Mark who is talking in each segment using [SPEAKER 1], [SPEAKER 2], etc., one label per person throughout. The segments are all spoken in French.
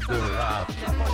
[SPEAKER 1] de rap.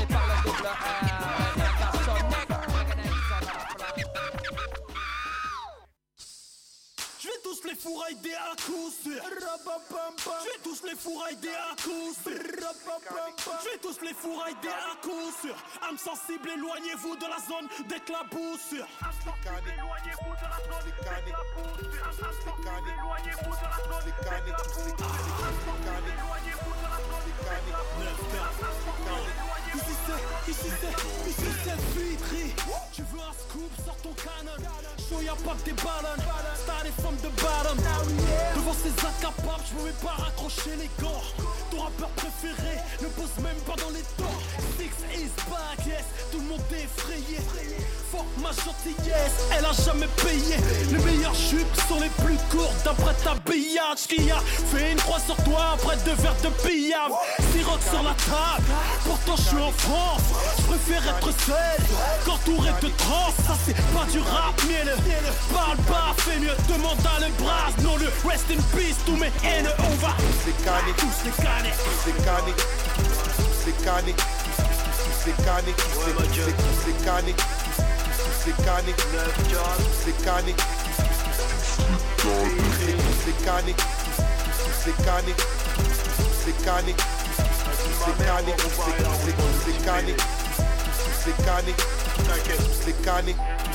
[SPEAKER 2] Je vais tous les fourrailles des acoustes. Je vais tous les fourrailles des acoustes. Je vais tous les fourrailles des acoustes. Âme sensible, éloignez-vous de la zone d'éclaboussure. Éloignez-vous de la zone d'éclaboussure. Âme sensible, éloignez-vous de la zone d'éclaboussure. Éloignez-vous de la zone d'éclaboussure. Ici c'est Vitry. Tu veux un scoop, sors ton canon. Show y'a pas que des ballons. Started from the bottom. Devant ces incapables, je me mets pas raccrocher les gants. Ton rappeur préféré ne pose même pas dans les temps. Six is back, yes, tout le monde est effrayé. Fuck ma gentillesse, elle a jamais payé. Les meilleures jupes sont les plus courtes d'après ta billage. Qui a fait une croix sur toi après 2 verres de pillave. Siroc sur la table, pourtant je suis en France. Je préfère être seul qu'entouré de trans. Ça c'est pas du rap mielleux. Parle pas, fais mieux, demande à le bras. Non le rest in peace, tous mes haineux. On va tous les canner, tous les canner, tous les canner, tous les canner, tous les canner, tous les canner, tous les canner, tous les canner, tous les canner, tous les canner, tous les canner, tous les canner, tous les canner.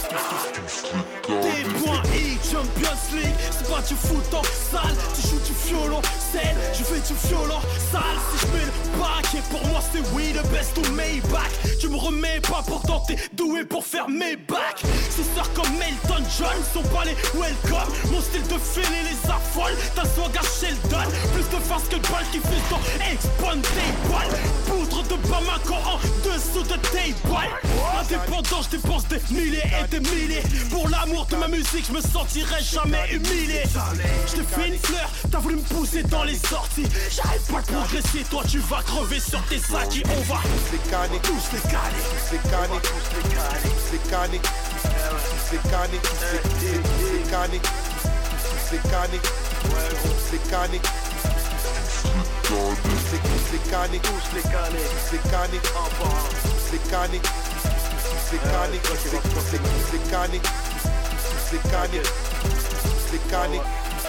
[SPEAKER 2] T.I, Champions League, c'est pas du foot en salle. Tu joues du violon, scène, je fais du violon sale. Si je mets le paquet, pour moi c'est oui, le best ou Maybach. Tu me remets pas, pourtant t'es doué pour faire mes bacs. Ces sœurs comme Elton John sont pas les welcome. Mon style de filer les affole, ta swag à Sheldon. Plus de face que le bal qui fait ton ex-bonne table. Poudre de Bamako en dessous de table. Indépendant, je dépense des milliers et des milliers. Pour l'amour de ma musique, je me sentirai jamais humilié. Je te fais une fleur, t'as voulu me pousser dans les sorties. J'arrive pas à progresser, toi tu vas crever sur tes acquis. On va tous les canner, tous les canner, tous les canner, tous les canner, tous les canner, tous les canner, tous les canner, tous les canner, tous les canner, tous les canner, tous les canner, tous les canner, tous les canner, tous les canner, tous les canner, tous les canner, tous les canner.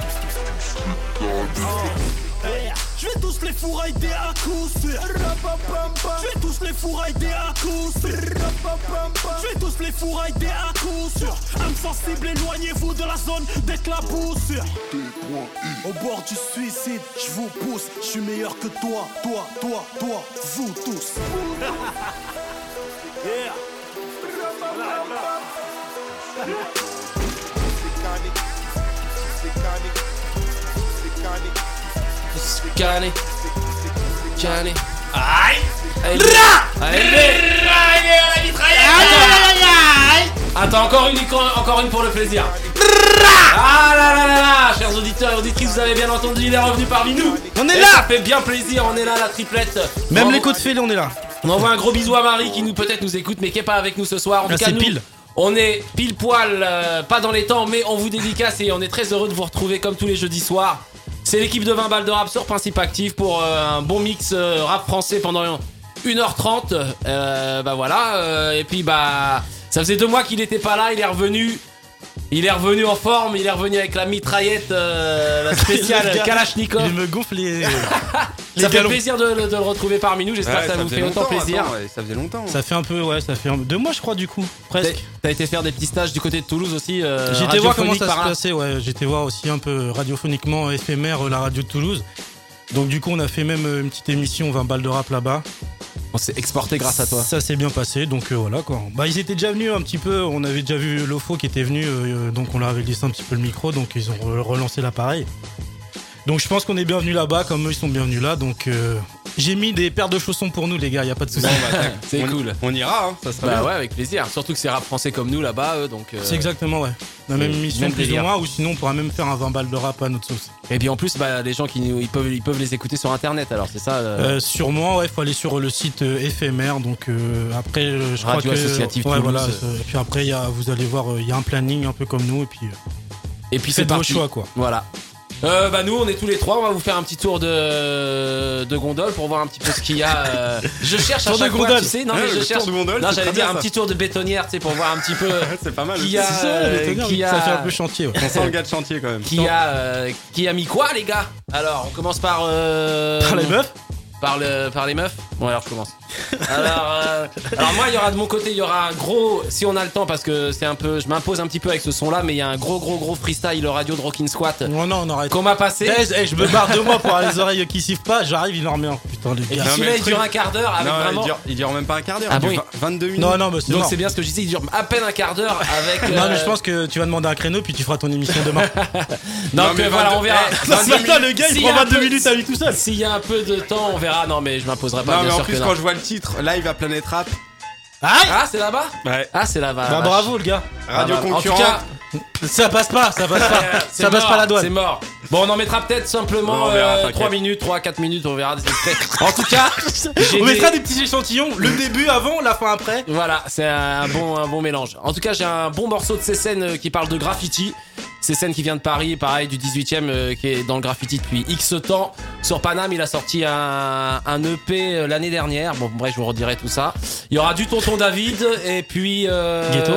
[SPEAKER 2] Je vais tous les fourrailles des acoustes. Je vais tous les fourrailles des acoustes. Je vais tous les fourrailles des acoustes. Âme sensible, éloignez-vous de la zone d'éclaboussure. Au bord du suicide, je vous pousse. Je suis meilleur que toi, vous tous. Yeah.
[SPEAKER 3] Canné, canné.
[SPEAKER 4] Aïe.
[SPEAKER 3] Attends, encore une pour le plaisir. Ah là là là là, chers auditeurs et auditrices, vous avez bien entendu, il est revenu parmi nous.
[SPEAKER 4] On est
[SPEAKER 3] et
[SPEAKER 4] là.
[SPEAKER 3] Ça fait bien plaisir, on est là, la triplette.
[SPEAKER 4] Même les coups de fil, on est là.
[SPEAKER 3] On envoie un gros bisou à Marie qui peut-être nous écoute mais qui est pas avec nous ce soir. En tout cas,
[SPEAKER 4] c'est
[SPEAKER 3] nous,
[SPEAKER 4] pile.
[SPEAKER 3] on est pile poil, pas dans les temps, mais on vous dédicace et on est très heureux de vous retrouver comme tous les jeudis soirs. C'est l'équipe de 20 balles de rap sur Principe Actif pour un bon mix rap français pendant 1h30. Bah voilà, et puis bah ça faisait 2 mois qu'il était pas là, il est revenu. Il est revenu en forme, il est revenu avec la mitraillette la spéciale Kalachnikov.
[SPEAKER 4] Il me gonfle les
[SPEAKER 3] Ça fait
[SPEAKER 4] galons.
[SPEAKER 3] plaisir de le retrouver parmi nous, j'espère que ça vous fait autant plaisir.
[SPEAKER 1] Ça faisait longtemps.
[SPEAKER 4] Ça fait un peu, ouais, ça fait 2 mois je crois du coup, presque.
[SPEAKER 3] T'as été faire des petits stages du côté de Toulouse aussi.
[SPEAKER 4] J'étais voir comment
[SPEAKER 3] radiophonique
[SPEAKER 4] ça se
[SPEAKER 3] par là.
[SPEAKER 4] passait, ouais. J'étais voir aussi un peu radiophoniquement éphémère la radio de Toulouse. Donc du coup on a fait même une petite émission 20 balles de rap là-bas.
[SPEAKER 3] On s'est exporté grâce à toi.
[SPEAKER 4] Ça s'est bien passé, donc voilà quoi. Bah ils étaient déjà venus un petit peu, on avait déjà vu Lofo qui était venu, donc on leur avait glissé un petit peu le micro, donc ils ont relancé l'appareil. Donc je pense qu'on est bienvenus là-bas, comme eux ils sont bienvenus là, donc j'ai mis des paires de chaussons pour nous les gars, y a pas de soucis.
[SPEAKER 3] C'est cool.
[SPEAKER 1] On ira, hein, ça sera
[SPEAKER 3] Bah
[SPEAKER 1] bien.
[SPEAKER 3] ouais, avec plaisir. Surtout que c'est rap français comme nous là-bas, donc.
[SPEAKER 4] C'est exactement, ouais. La même émission
[SPEAKER 3] même
[SPEAKER 4] plus
[SPEAKER 3] délire.
[SPEAKER 4] ou moins, ou sinon on pourra même faire un 20 balles de rap à notre sauce.
[SPEAKER 3] Et puis en plus, bah les gens ils peuvent les écouter sur internet. Alors c'est ça.
[SPEAKER 4] Sûrement, ouais, faut aller sur le site éphémère, donc après je crois
[SPEAKER 3] Radio
[SPEAKER 4] que
[SPEAKER 3] Associative
[SPEAKER 4] ouais,
[SPEAKER 3] Toulouse.
[SPEAKER 4] voilà, et puis après vous allez voir, il y a un planning un peu comme nous, et puis
[SPEAKER 3] Et puis c'est
[SPEAKER 4] faites vos
[SPEAKER 3] parti.
[SPEAKER 4] choix quoi.
[SPEAKER 3] Voilà. Bah nous on est tous les trois, on va vous faire un petit tour de gondole pour voir un petit peu ce qu'il y a. Je cherche à
[SPEAKER 4] Tour de
[SPEAKER 3] chaque fois,
[SPEAKER 4] gondole.
[SPEAKER 3] tu sais, non mais je cherche. Non, j'allais dire un petit tour de bétonnière, tu sais, pour voir un petit peu.
[SPEAKER 1] C'est pas mal.
[SPEAKER 3] Qui a,
[SPEAKER 4] Ça fait un peu chantier. Ouais.
[SPEAKER 1] On sent le gars de chantier quand même.
[SPEAKER 3] Qui a mis quoi les gars? Alors on commence par
[SPEAKER 4] Par les meufs.
[SPEAKER 3] Par les meufs. Bon alors je commence. Alors moi il y aura de mon côté, il y aura un gros, si on a le temps parce que c'est un peu, je m'impose un petit peu avec ce son là, mais il y a un gros freestyle radio de Rockin' Squat
[SPEAKER 4] Non, on arrête.
[SPEAKER 3] qu'on m'a passé.
[SPEAKER 4] Je me barre de moi pour avoir les oreilles qui sifflent pas, j'arrive, il en remet un. Putain, les
[SPEAKER 3] Et
[SPEAKER 4] gars.
[SPEAKER 3] puis celui-là il dure un quart d'heure avec
[SPEAKER 1] Non,
[SPEAKER 3] vraiment.
[SPEAKER 1] il dure même pas un quart d'heure.
[SPEAKER 3] Ah
[SPEAKER 1] il
[SPEAKER 3] bon,
[SPEAKER 1] dure 22 minutes.
[SPEAKER 4] Non, mais c'est
[SPEAKER 3] Donc
[SPEAKER 4] mort.
[SPEAKER 3] c'est bien ce que je disais, il dure à peine un quart d'heure avec.
[SPEAKER 4] Non, mais je pense que tu vas demander un créneau puis tu feras ton émission demain.
[SPEAKER 3] Donc
[SPEAKER 1] mais
[SPEAKER 3] voilà,
[SPEAKER 1] 22
[SPEAKER 3] on verra.
[SPEAKER 4] Ce matin, le gars, il
[SPEAKER 3] S'il
[SPEAKER 4] prend
[SPEAKER 3] y a un
[SPEAKER 4] 22
[SPEAKER 3] peu-
[SPEAKER 4] minutes à lui tout seul.
[SPEAKER 3] S'il y a un peu de temps, on verra. Non mais je m'imposerai pas.
[SPEAKER 1] Non,
[SPEAKER 3] bien
[SPEAKER 1] mais en
[SPEAKER 3] sûr
[SPEAKER 1] plus,
[SPEAKER 3] que non.
[SPEAKER 1] quand je vois le titre, Live à Planète Rap,
[SPEAKER 4] Aïe.
[SPEAKER 3] Ah c'est là-bas.
[SPEAKER 1] ouais.
[SPEAKER 3] Ah c'est là-bas.
[SPEAKER 4] Bah
[SPEAKER 3] vache.
[SPEAKER 4] bravo, le gars.
[SPEAKER 1] Radio
[SPEAKER 3] Ah, bah,
[SPEAKER 1] concurrent.
[SPEAKER 3] En tout cas,
[SPEAKER 4] Ça passe pas.
[SPEAKER 3] c'est
[SPEAKER 4] Ça passe
[SPEAKER 3] mort,
[SPEAKER 4] pas la
[SPEAKER 3] C'est
[SPEAKER 4] douane.
[SPEAKER 3] mort. Bon, on en mettra peut-être simplement
[SPEAKER 1] On verra, t'inquiète.
[SPEAKER 3] 3 minutes, 3-4 minutes, on verra des extraits. En tout cas, j'ai
[SPEAKER 4] On mettra des petits échantillons, le début avant, la fin après.
[SPEAKER 3] Voilà, c'est un bon mélange. En tout cas, j'ai un bon morceau de Cécène qui parle de graffiti. Cécène qui vient de Paris, pareil, du 18ème, qui est dans le graffiti depuis X temps. Sur Paname, il a sorti un EP l'année dernière. Bon, bref, je vous redirai tout ça. Il y aura du Tonton David, et puis...
[SPEAKER 4] Ghetto.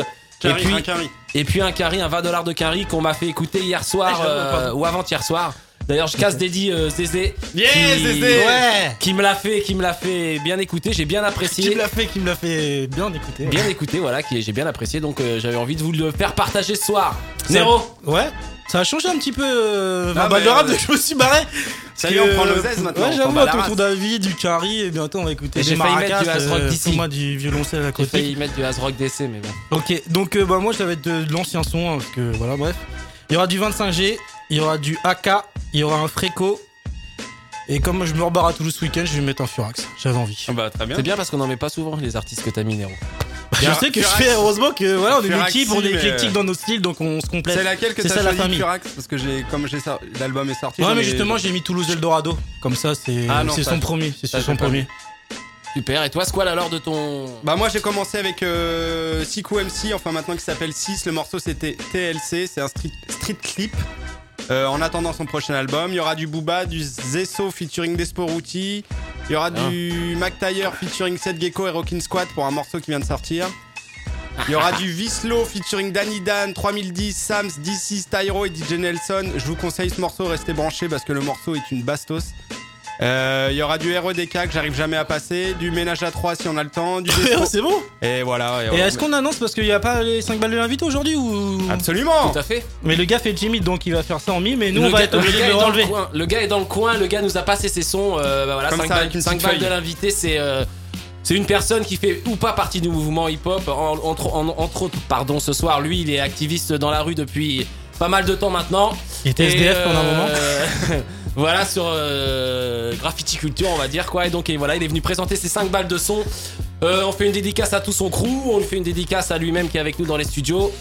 [SPEAKER 3] Et puis un Carry, un $20 de Carry qu'on m'a fait écouter hier soir, ou avant-hier soir. D'ailleurs, je casse dédie Zézé.
[SPEAKER 1] Yeah,
[SPEAKER 3] qui-
[SPEAKER 1] Zézé.
[SPEAKER 4] Ouais.
[SPEAKER 3] Qui me l'a fait bien écouter, j'ai bien apprécié.
[SPEAKER 4] Qui me l'a fait bien écouter.
[SPEAKER 3] Bien écouté, voilà, j'ai bien apprécié, donc j'avais envie de vous le faire partager ce soir.
[SPEAKER 4] Ça-
[SPEAKER 3] Nero.
[SPEAKER 4] Ouais. Ça a changé un petit peu.
[SPEAKER 1] Ah,
[SPEAKER 4] Balde
[SPEAKER 1] bah,
[SPEAKER 4] rap, je me suis barré.
[SPEAKER 1] Ça y est, on prend nos aises maintenant.
[SPEAKER 4] Ouais,
[SPEAKER 1] on
[SPEAKER 4] j'avoue,
[SPEAKER 1] s'en bat la
[SPEAKER 4] tonton
[SPEAKER 1] race.
[SPEAKER 4] David, du Carry, et bientôt on va écouter
[SPEAKER 3] Et
[SPEAKER 4] des
[SPEAKER 3] j'ai failli mettre
[SPEAKER 4] maracas.
[SPEAKER 3] du As Rock d'ici.
[SPEAKER 4] Moi du violoncelle à
[SPEAKER 3] J'ai
[SPEAKER 4] côté.
[SPEAKER 3] failli mettre du As Rock DC, mais bon.
[SPEAKER 4] Ok, donc bah, moi ça va être de l'ancien son, hein, parce que voilà, bref. Il y aura du 25G, il y aura du AK, il y aura un Fréco. Et comme je me rebarre à Toulouse ce week-end, je vais mettre un Furax. J'avais envie.
[SPEAKER 1] Ah bah, très bien.
[SPEAKER 3] C'est bien parce qu'on en met pas souvent les artistes que t'as mis, Nero.
[SPEAKER 4] Je sais que je
[SPEAKER 1] Furax.
[SPEAKER 4] fais, heureusement que voilà, on est une
[SPEAKER 1] Furax,
[SPEAKER 4] équipe, on est
[SPEAKER 1] mais-
[SPEAKER 4] éclectique dans nos styles, donc on se complète.
[SPEAKER 1] C'est laquelle que
[SPEAKER 4] C'est
[SPEAKER 1] t'as
[SPEAKER 4] ça, la
[SPEAKER 1] choisi,
[SPEAKER 4] famille.
[SPEAKER 1] Furax? Parce que l'album est sorti.
[SPEAKER 4] Ouais,
[SPEAKER 1] j'en
[SPEAKER 4] mais
[SPEAKER 1] ai-
[SPEAKER 4] justement, j'ai mis Toulouse Eldorado. Comme ça, c'est
[SPEAKER 1] Ah non,
[SPEAKER 4] c'est
[SPEAKER 1] ça,
[SPEAKER 4] son premier. C'est
[SPEAKER 1] ça,
[SPEAKER 4] son
[SPEAKER 1] j'ai pas
[SPEAKER 4] premier.
[SPEAKER 3] Super, et toi, Squall, alors de ton.
[SPEAKER 1] Bah moi j'ai commencé avec Siku MC, enfin maintenant qui s'appelle 6. Le morceau c'était TLC, c'est un street clip. En attendant son prochain album, il y aura du Booba, du Zesso featuring Desporuti, il y aura du McTyre featuring Seth Gecko et Rockin' Squat pour un morceau qui vient de sortir. Il y aura du Vislo featuring Danny Dan, 3010, Sams, DC, Styro et DJ Nelson. Je vous conseille ce morceau, restez branchés parce que le morceau est une bastos. Il y aura du REDK que j'arrive jamais à passer, du Ménage à 3 si on a le temps, du Despo.
[SPEAKER 4] C'est bon.
[SPEAKER 1] Et voilà.
[SPEAKER 4] Et est-ce qu'on annonce parce qu'il n'y a pas les 5 balles de l'invité aujourd'hui ou
[SPEAKER 1] Absolument.
[SPEAKER 3] Tout à fait.
[SPEAKER 4] Mais le gars fait Jimmy donc il va faire ça en mi, mais nous
[SPEAKER 3] Le
[SPEAKER 4] on va
[SPEAKER 3] gars-
[SPEAKER 4] être obligé
[SPEAKER 3] le gars
[SPEAKER 4] de le
[SPEAKER 3] est dans
[SPEAKER 4] renlever.
[SPEAKER 3] coin. Le gars est dans le coin, le gars nous a passé ses sons. Bah voilà,
[SPEAKER 1] Comme
[SPEAKER 3] 5
[SPEAKER 1] ça,
[SPEAKER 3] balles,
[SPEAKER 1] avec une
[SPEAKER 3] 5
[SPEAKER 1] petite
[SPEAKER 3] balles de
[SPEAKER 1] feuille.
[SPEAKER 3] l'invité, c'est une personne qui fait ou pas partie du mouvement hip-hop. Entre autres, pardon, ce soir, lui, il est activiste dans la rue depuis pas mal de temps maintenant.
[SPEAKER 4] Il était SDF pendant un moment.
[SPEAKER 3] Voilà, sur Graffiti Culture, on va dire quoi. Et donc, voilà, il est venu présenter ses 5 balles de son. On fait une dédicace à tout son crew, on lui fait une dédicace à lui-même qui est avec nous dans les studios.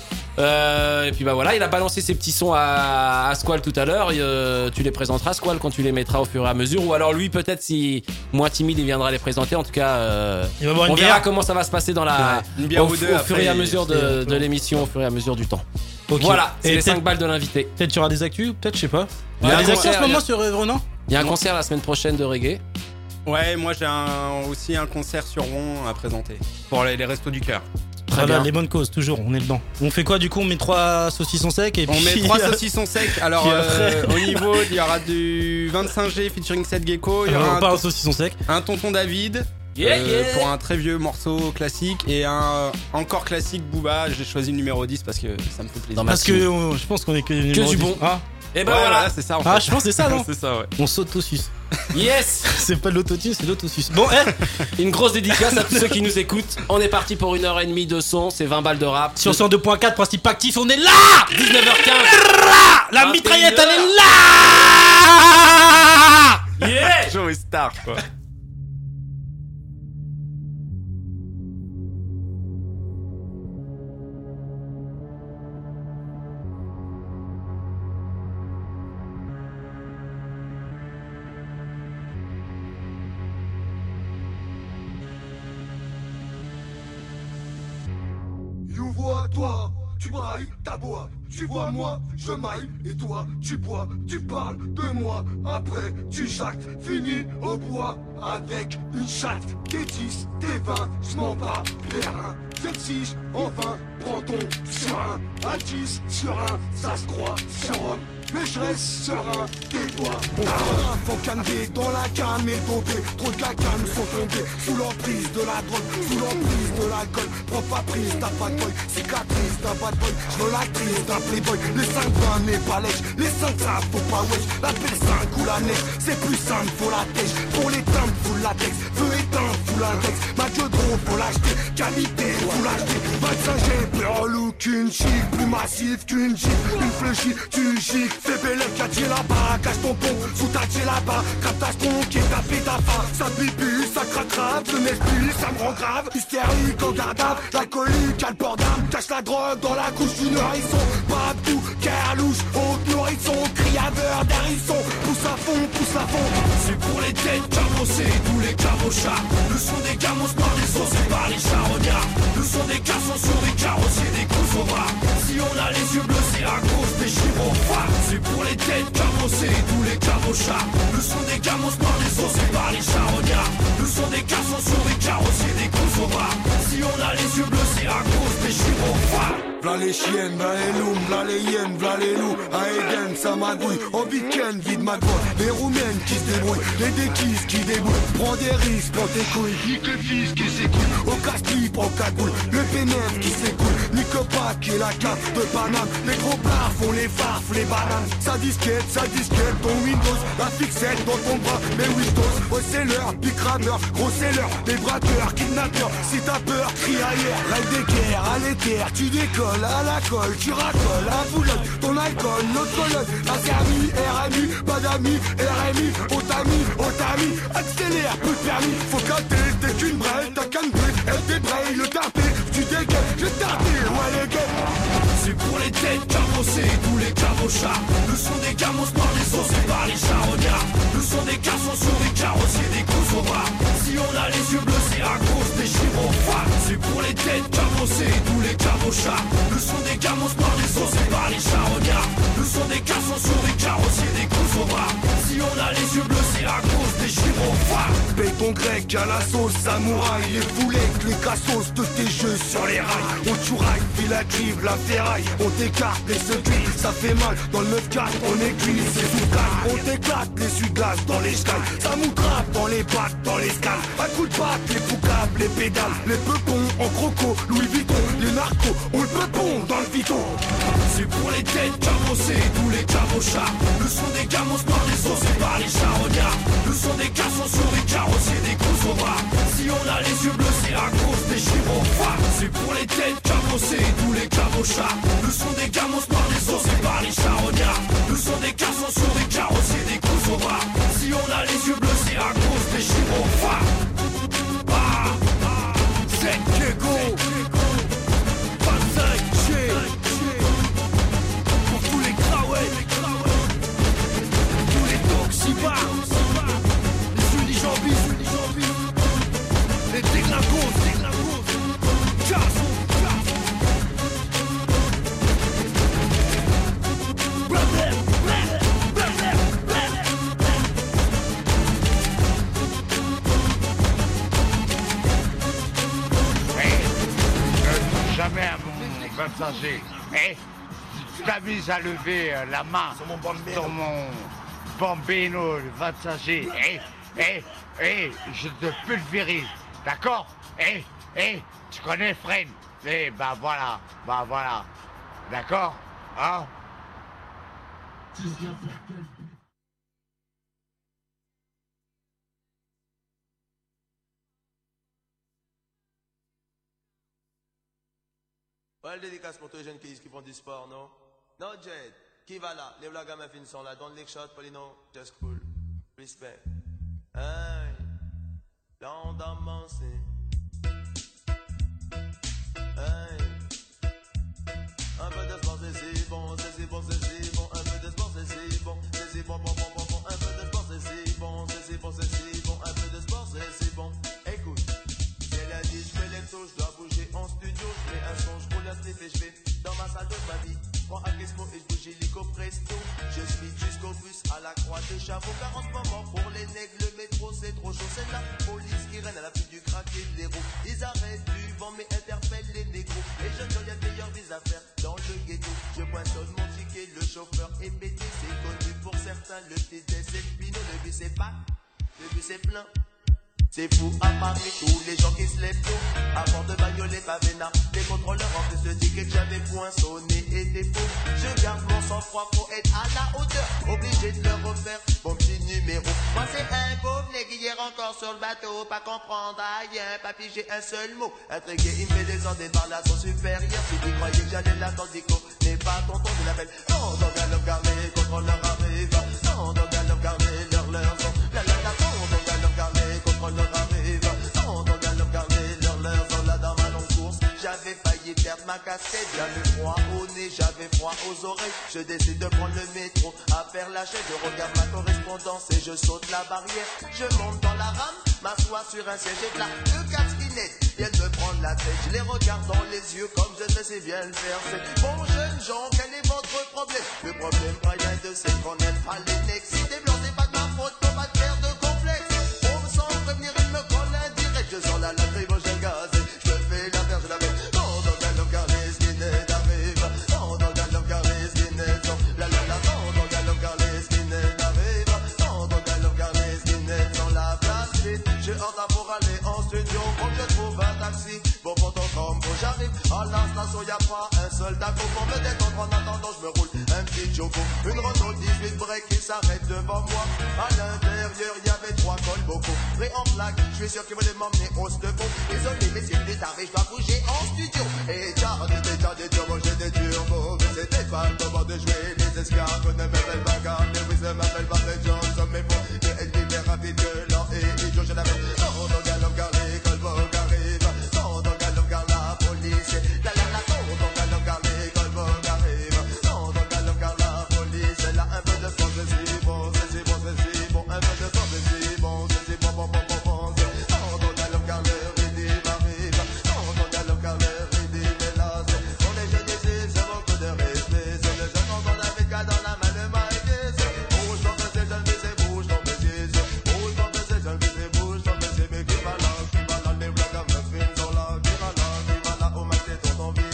[SPEAKER 3] Et puis bah voilà, il a balancé ses petits sons à Squall tout à l'heure. Tu les présenteras, Squall, quand tu les mettras au fur et à mesure. Ou alors lui, peut-être, si moins timide, il viendra les présenter. En tout cas,
[SPEAKER 4] Il va boire une
[SPEAKER 3] on verra
[SPEAKER 4] bière.
[SPEAKER 3] comment ça va se passer dans la,
[SPEAKER 1] Une bière
[SPEAKER 3] au
[SPEAKER 1] ou deux,
[SPEAKER 3] fur
[SPEAKER 1] après,
[SPEAKER 3] et à mesure
[SPEAKER 4] c'est-
[SPEAKER 3] de l'émission, au fur et à mesure du temps.
[SPEAKER 4] Ok.
[SPEAKER 3] Voilà, c'est
[SPEAKER 4] Et
[SPEAKER 3] les
[SPEAKER 4] peut-être-
[SPEAKER 3] 5 balles de l'invité.
[SPEAKER 4] Peut-être tu auras des actus, peut-être, je sais pas. Il y
[SPEAKER 3] Ouais,
[SPEAKER 4] a des actus en ce
[SPEAKER 3] concert,
[SPEAKER 4] moment
[SPEAKER 3] il y a-
[SPEAKER 4] sur Renan.
[SPEAKER 3] Il y a un concert la semaine prochaine de reggae.
[SPEAKER 1] Ouais, moi j'ai aussi un concert sur Rouen à présenter pour les Restos du Cœur.
[SPEAKER 3] Très
[SPEAKER 4] Voilà,
[SPEAKER 3] bien.
[SPEAKER 4] les bonnes causes, toujours, on est dedans. On fait quoi du coup? On met 3 saucissons secs et
[SPEAKER 1] On
[SPEAKER 4] puis.
[SPEAKER 1] met 3 saucissons secs. Alors
[SPEAKER 4] Puis après-
[SPEAKER 1] au niveau, il y aura du 25G featuring Seth Gecko, il y aura
[SPEAKER 4] pas un saucisson sec.
[SPEAKER 1] un Tonton David.
[SPEAKER 3] Yeah, yeah.
[SPEAKER 1] Pour un très vieux morceau classique et un encore classique Booba. J'ai choisi le numéro 10 parce que ça me fait plaisir.
[SPEAKER 3] Dans ma
[SPEAKER 4] Parce que je pense qu'on est que des
[SPEAKER 3] Que
[SPEAKER 4] numéros
[SPEAKER 3] du
[SPEAKER 4] 10.
[SPEAKER 3] bon.
[SPEAKER 4] Ah,
[SPEAKER 3] Et ben
[SPEAKER 1] Ouais,
[SPEAKER 3] voilà.
[SPEAKER 1] voilà, c'est ça en fait.
[SPEAKER 4] ah, je pense que c'est ça, non?
[SPEAKER 1] C'est ça, ouais.
[SPEAKER 4] On s'auto-suce.
[SPEAKER 3] Yes.
[SPEAKER 4] C'est pas de l'autotune, c'est l'autosuce. Bon,
[SPEAKER 3] Une grosse dédicace à tous ceux qui nous écoutent. On est parti pour 1h30 de son, c'est 20 balles de rap.
[SPEAKER 4] sur 102.4, principe actif, on est là!
[SPEAKER 3] 19h15.
[SPEAKER 4] La mitraillette, elle est là!
[SPEAKER 3] Yeah.
[SPEAKER 1] Joe Star quoi.
[SPEAKER 5] Youvo à toi, tu brailles, t'aboies. Tu vois moi, je maille, et toi, tu bois, tu parles de moi. Après, tu jactes, finis au bois avec une chatte. Tes 10, tes 20, je m'en bats les reins. T'exige, enfin, prends ton serein. À 10 sur un, ça se croit sur un. Mais je reste serein, tes doigts. Faut calmer dans la cam et tomber. Trop de cacanes sont tombés sous l'emprise de la drogue, sous l'emprise de l'alcool. Prends pas prise, t'as pas de boy, cicatrice d'un bad boy. J'veux l'actrice d'un playboy, les 5 20 n'est pas lèche. Les 5 ça faut pas wesh, la P5 ou la neige. C'est plus simple, faut la tèche. Pour l'éteindre, faut le latex. Feu éteint, faut l'index. Mathieu Dro, faut l'acheter. Qualité, faut l'acheter. 25G, plus relou qu'une chic. Plus massif qu'une jeep. Une fléchie, tu giques. Fais belle qu'a dit là-bas, cache ton pont, sous ta tille là-bas, captage ton qui est tapé ta faim. Ça pipi, ça craque, le esprit, ça me rend grave. Hystérique en gardable, l'alcoolique a le port d'âme. Cache la drogue dans la couche d'une hérisson. Pas tout, carlouche, haute nourrisson, criaveur d'hérisson. Pousse à fond, pousse à fond.
[SPEAKER 2] C'est pour les têtes cabossées, tous les cabochards. Le son des gamos par les os, c'est par les charognards. Le son des cassons sur des carrossiers, des coups au bras. Si on a les yeux bleus, c'est à cause des chirophares. C'est pour les têtes cabossées, tous les cabochards. Le son des gamos par les os, c'est par les charognards. Le son des cassons sur des carrossiers, des coups au bras. Si on a les yeux bleus, c'est à cause des chirophares.
[SPEAKER 5] V'là les chiennes, v'là les loups, v'là les hyènes, v'là les loups. À Eden, ça magouille. En week-end, vide ma grotte. Les roumaines qui se débrouillent, les déquises qui débrouillent. Prends des risques, prends tes couilles. Nique le fils qui s'écoule. Au casse-pipe, en cagoule. Le pénètre qui s'écoule. Nique pas qui est la carte de Paname. Les gros plats font les farfes, les bananes. Sa disquette, ton Windows. La fixette dans ton bras, mes Windows. Oh, c'est l'heure, pic rameur, gros c'est l'heure. Les braqueurs, kidnappeurs. Si t'as peur, crie ailleurs. Rêve des guerres, à l'éther, tu décolles. À la colle, tu racoles, à Boulogne, ton alcool, notre colonne, la Zermi, RMU, pas d'amis, RMI, Otami, accélère, peu de permis, faut capter, t'es qu'une braille, t'as qu'un but, elle débraille, le tarpé, tu dégaines, je tarpé, ouais les gars.
[SPEAKER 2] C'est pour les têtes cabossées, tous les cabochards. Le son des gamos par les os, c'est par les charognards. Le son des cassons sur des carrossiers, des coups au bras. Si on a les yeux bleus, c'est à cause des chirophares. C'est pour les têtes cabossées, tous les cabochards. Le son des gamos par les os, c'est par les charognards. Le son des cassons sur des carrossiers, des coups au bras. Si on a les yeux bleus, c'est à cause des chirophares.
[SPEAKER 5] Béton grec à la sauce samouraï. Les foulets, les cassos de tes jeux sur les rails. On chouraille, file la cuivre, la ferraille. On t'écarte les secuits, ça fait mal. Dans le 9-4, on aiguise, c'est sous calme. On t'éclate les suites-glaces dans les scales. Ça moutrape dans les pattes, dans les scales. À coups de patte, les foucables, les pédales. Les peupons en croco, Louis Vuitton. Les narcos, on le peupon dans le Vuitton.
[SPEAKER 2] C'est pour les têtes cabossées, tous les cabochards. Le son des gamos par les os, c'est par les charognards. Le son des cassons sur des carrossiers, des coups au bras. Si on a les yeux bleus, c'est à cause des chirophares. C'est pour les têtes cabossées, tous les cabochards. Le son des gamos par les os, c'est par les charognards. Le son des cassons sur des carrossiers, des coups au bras. Si on a les yeux bleus, c'est à cause des chirophares. C'est Kego 25G. Pour tous les Kraway, tous les toxibars, les unijambis, les déglingos,
[SPEAKER 6] jamais à mon passager. Eh, tu t'amuses à lever la main sur mon bambino, le passager. Je te pulvérise, d'accord? Tu connais Fren? Bah voilà, d'accord? Hein?
[SPEAKER 7] Ouais, le dédicace pour tous les jeunes qui font du sport, non? Non, Jed, qui va là? Les blagues à ma fin sont là. Don't lick shot, Polino, just cool. Respect. Hey, là on danse. Hey, un peu de sport, c'est bon, c'est bon, c'est bon. Un peu de sport, c'est bon, c'est bon, bon. Un peu de sport, c'est bon, c'est bon. Un peu de sport, c'est bon. Écoute. Elle a dit, je fais les sauts, je dois bouger en studio, je fais un son, je roule un slip et je vais dans ma salle. bravo car en ce moment pour les nègres le métro c'est trop chaud. C'est la police qui règne à la pluie du crack et de l'héros. Ils arrêtent du vent mais interpellent les négros. Les jeunes gens y'a de meilleures vies à faire dans le ghetto. Je poinçonne mon ticket, le chauffeur est pété. C'est connu pour certains, le TDS c'est le pinot. Le bus c'est pas, le bus c'est plein. C'est fou à Paris, tous les gens qui se lèvent tôt. Avant de bagnoler Pavena, les contrôleurs en plus de tickets que j'avais poinçonné étaient faux. Je garde mon sang-froid, faut être à la hauteur. Obligé de le refaire, bon petit numéro. Moi c'est un pauvre nègre hier encore sur le bateau. Pas comprendre à rien, pas piger un seul mot. Intrigué, il me fait descendre par la son supérieure. Si tu croyais que j'allais l'attendre, Dico n'est pas tonton, je l'appelle. Non, donc à l'homme gardé, contrôleur arrive. Non, donc à l'homme gardé, leur son. La la la, non, donc à l'homme gardé, contrôleur arrive. Non, donc à l'homme gardé, leur son. Là dans ma longue course, j'avais failli perdre ma casquette. J'avais froid au nez, j'avais froid aux oreilles. Je décide de prendre le métro à faire la chaîne. Je regarde ma correspondance et je saute la barrière. Je monte dans la rame, m'assois sur un siège et là, 2 skinheads viennent me prendre la tête. Je les regarde dans les yeux comme je ne sais bien le faire. C'est bon jeunes gens, quel est votre problème? Le problème pas rien de c'est qu'on aime pas les necks. Si t'es blanc c'est pas de ma faute, faut pas te faire de complexe. On me sent prévenir, il me colle indirect. Je sens la lacrymo, je gaz et je me fais la verge, je la mets. Non, dans un homme car les skinheads arrivent. Non, dans un homme car les skinheads sont. La la la, non, dans un homme car les skinheads arrivent. Non, dans un homme car les skinheads sont la place vite. Je hors pour aller en studio, faut que je trouve un taxi. Bon pour ton combo, j'arrive à la station, y'a pas un seul taco. Pour me détendre en attendant, je me roule un petit choco. Une Renault 18 break qui s'arrête devant moi. À l'intérieur, y'avait 3 cols bocaux. Prêt en flag, je suis sûr qu'ils voulaient m'emmener au second. Désolé, messieurs, plus tard, je dois bouger en studio. Et Charlie, déjà des turbos, j'ai des turbos. Mais c'était pas le moment de jouer les escarres. On ne m'appelle pas Carl, Lewis ne m'appelle pas Ray Johnson. Mais bon, le NB est rapide que l'an et idiot, je l'avais. Non, non, galop, car les colbocs arrivent. Non, non, galop, car la police. La la la, non, non, galop, car les colbocs arrivent. Non, non, galop, car la police. Elle a un peu de force, c'est bon, c'est bon, c'est bon. Un peu de force, c'est bon, c'est bon, bon, bon, bon, bon. Non, non, galop, car le rythme arrive. Non, non, galop, car le rythme est là. On est jeunes ici, c'est beaucoup de respect. C'est le jeune quand on a fait cas dans la main de Mike. Bouge, non, c'est jeune, mais c'est bouge, non, mais c'est bouge, non, mais c'est jeune, mais c'est bouge, non, mais c'est mais qui va là, les blagues à me filment sont là, qui va là, au max, c'est ton vide.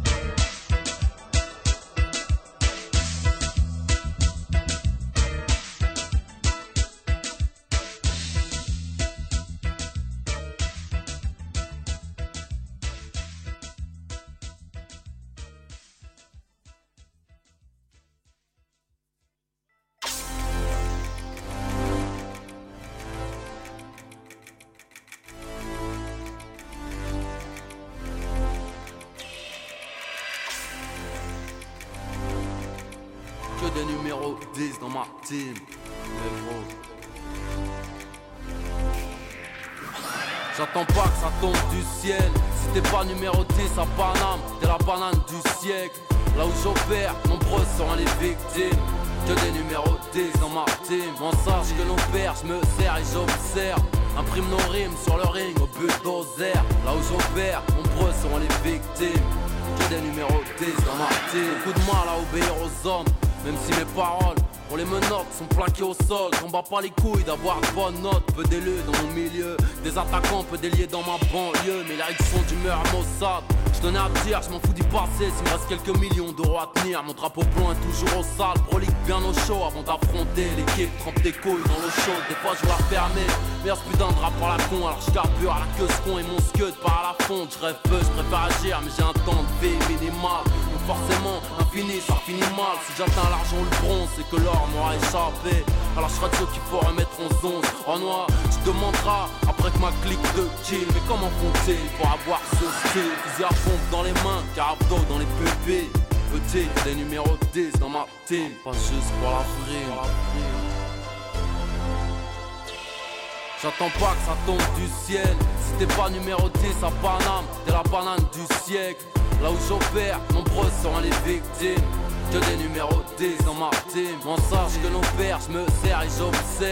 [SPEAKER 8] Que des numéros 10 dans ma team. Mais gros, j'attends pas que ça tombe du ciel. Si t'es pas numéro 10 à Paname, t'es la banane du siècle. Là où j'opère, nombreuses seront les victimes. Que des numéros 10 dans ma team. On sache que nos pères, je me sers et j'observe. Imprime nos rimes sur le ring au bulldozer. Là où j'opère, nombreuses seront les victimes. Que des numéros 10 dans ma team. Beaucoup de mal à obéir aux hommes, même si mes paroles pour les menottes sont plaquées au sol. J'en bats pas les couilles d'avoir de bonnes notes. Peu d'élus dans mon milieu, des attaquants, peu déliés dans ma banlieue. Mais là ils sont d'humeur Mossad. Je tenais à dire, je m'en fous du passé. S'il me reste quelques millions d'euros à tenir, mon drapeau blanc est toujours au sale. Prolique bien au chaud avant d'affronter l'équipe. Trempe des couilles dans l'eau chaude, des fois je veux la fermer. Mais y'a ce putain de rap par la con, alors je carbure à la queue ce con et mon scud part à la fonte. Je rêve peu, je préfère agir, mais j'ai un temps de vie minimal. Donc forcément, infini, ça finit mal. Si j'atteins l'argent ou le bronze, c'est que l'or m'aura échappé. Alors je serai de ceux qu'il faut remettre en 11. En noir, tu demanderas après que ma clique de kill. Mais comment font-ils pour avoir ce style? Fusil à pompe dans les mains, carabdo dans les pupilles. Petit, des numéros 10 dans ma team. Pas juste pour la frime. J'attends pas que ça tombe du ciel. Si t'es pas numéro 10 à Paname, t'es la banane du siècle. Là où j'opère, nombreuses seront les victimes. Que des numéros 10 dans ma team. On sache que nos pères, je me sers et j'observe.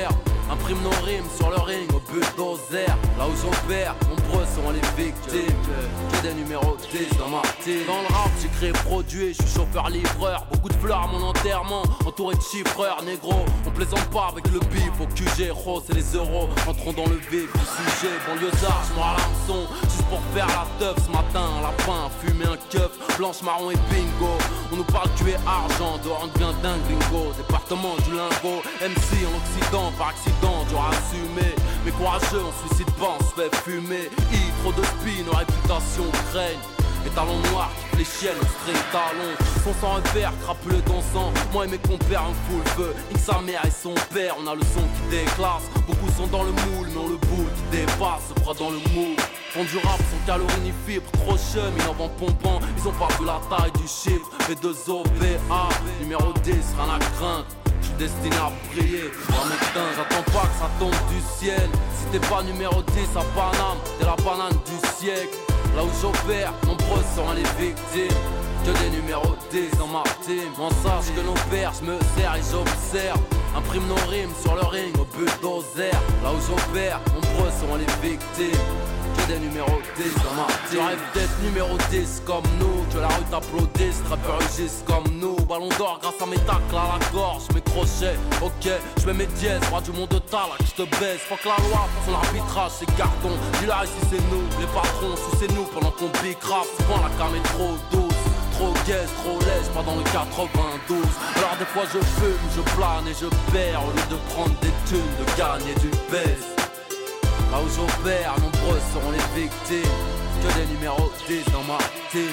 [SPEAKER 8] Imprime nos rimes sur le ring au bulldozer. Là où j'opère, nombreux seront les victimes. Que des numéros 10 dans ma team. Dans le rap, j'écris et produit, je suis chauffeur-livreur. Beaucoup de fleurs à mon enterrement, entouré de chiffreurs, négro. On plaisante pas avec le bif au QG, rose et les euros. Entrons dans le vif du sujet. Banlieusard, j'm'en à l'hameçon. Juste pour faire la teuf ce matin. Un lapin, fumer un keuf, blanche, marron et bingo. On nous parle tuer argent, dehors on devient d'un gringo. Département du lingot, MC en Occident, par accident, dur à assumer. Mais courageux, on suicide pas, on se fait fumer. Trop de spin, nos réputations craignent. Les talons noirs qui les chiennes, au straight talons. Son sang repère, crapuleux dansant. Moi et mes compères, un full feu. Nique sa mère et son père, on a le son qui déclasse. Beaucoup sont dans le moule, mais on le boule qui dépasse, se croit dans le moule. Font du rap sans calories ni fibres, trop chum, ils en vendent pompant. Ils ont pas vu la taille du chiffre. V2OVA, numéro 10, rien à craindre. J'suis destiné à briller, dans mes teints, j'attends pas que ça tombe du ciel. Si t'es pas numéro 10 à Paname, t'es la banane du siècle. Là où j'opère, nombreux seront les victimes. Que des numéros 10 dans ma team. M'en sache que nos pères, j'me sers et j'observe. Imprime nos rimes sur le ring au bulldozer. Là où j'opère, nombreux seront les victimes. Que des numéros 10 dans ma team. Tu rêves d'être numéro 10 comme nous. Que la rue t'applaudisse, rappeurs rugissent comme nous. Ballon d'or grâce à mes tacles à la gorge. Mes crochets, ok, j'mets mes dièses. Roi du monde de Tala, que j'te baisse. Fuck la loi, son arbitrage, c'est carton. Dis-là ici c'est nous, les patrons, sucez-nous pendant qu'on bicraft. Souvent la cam est trop douce. Trop gaze, trop lèche, pas dans le 92. Alors des fois je fume, je plane et je perds. Au lieu de prendre des thunes, de gagner du baisse. Là où j'opère, nombreux seront les victimes. Que des numéros 10 dans ma team.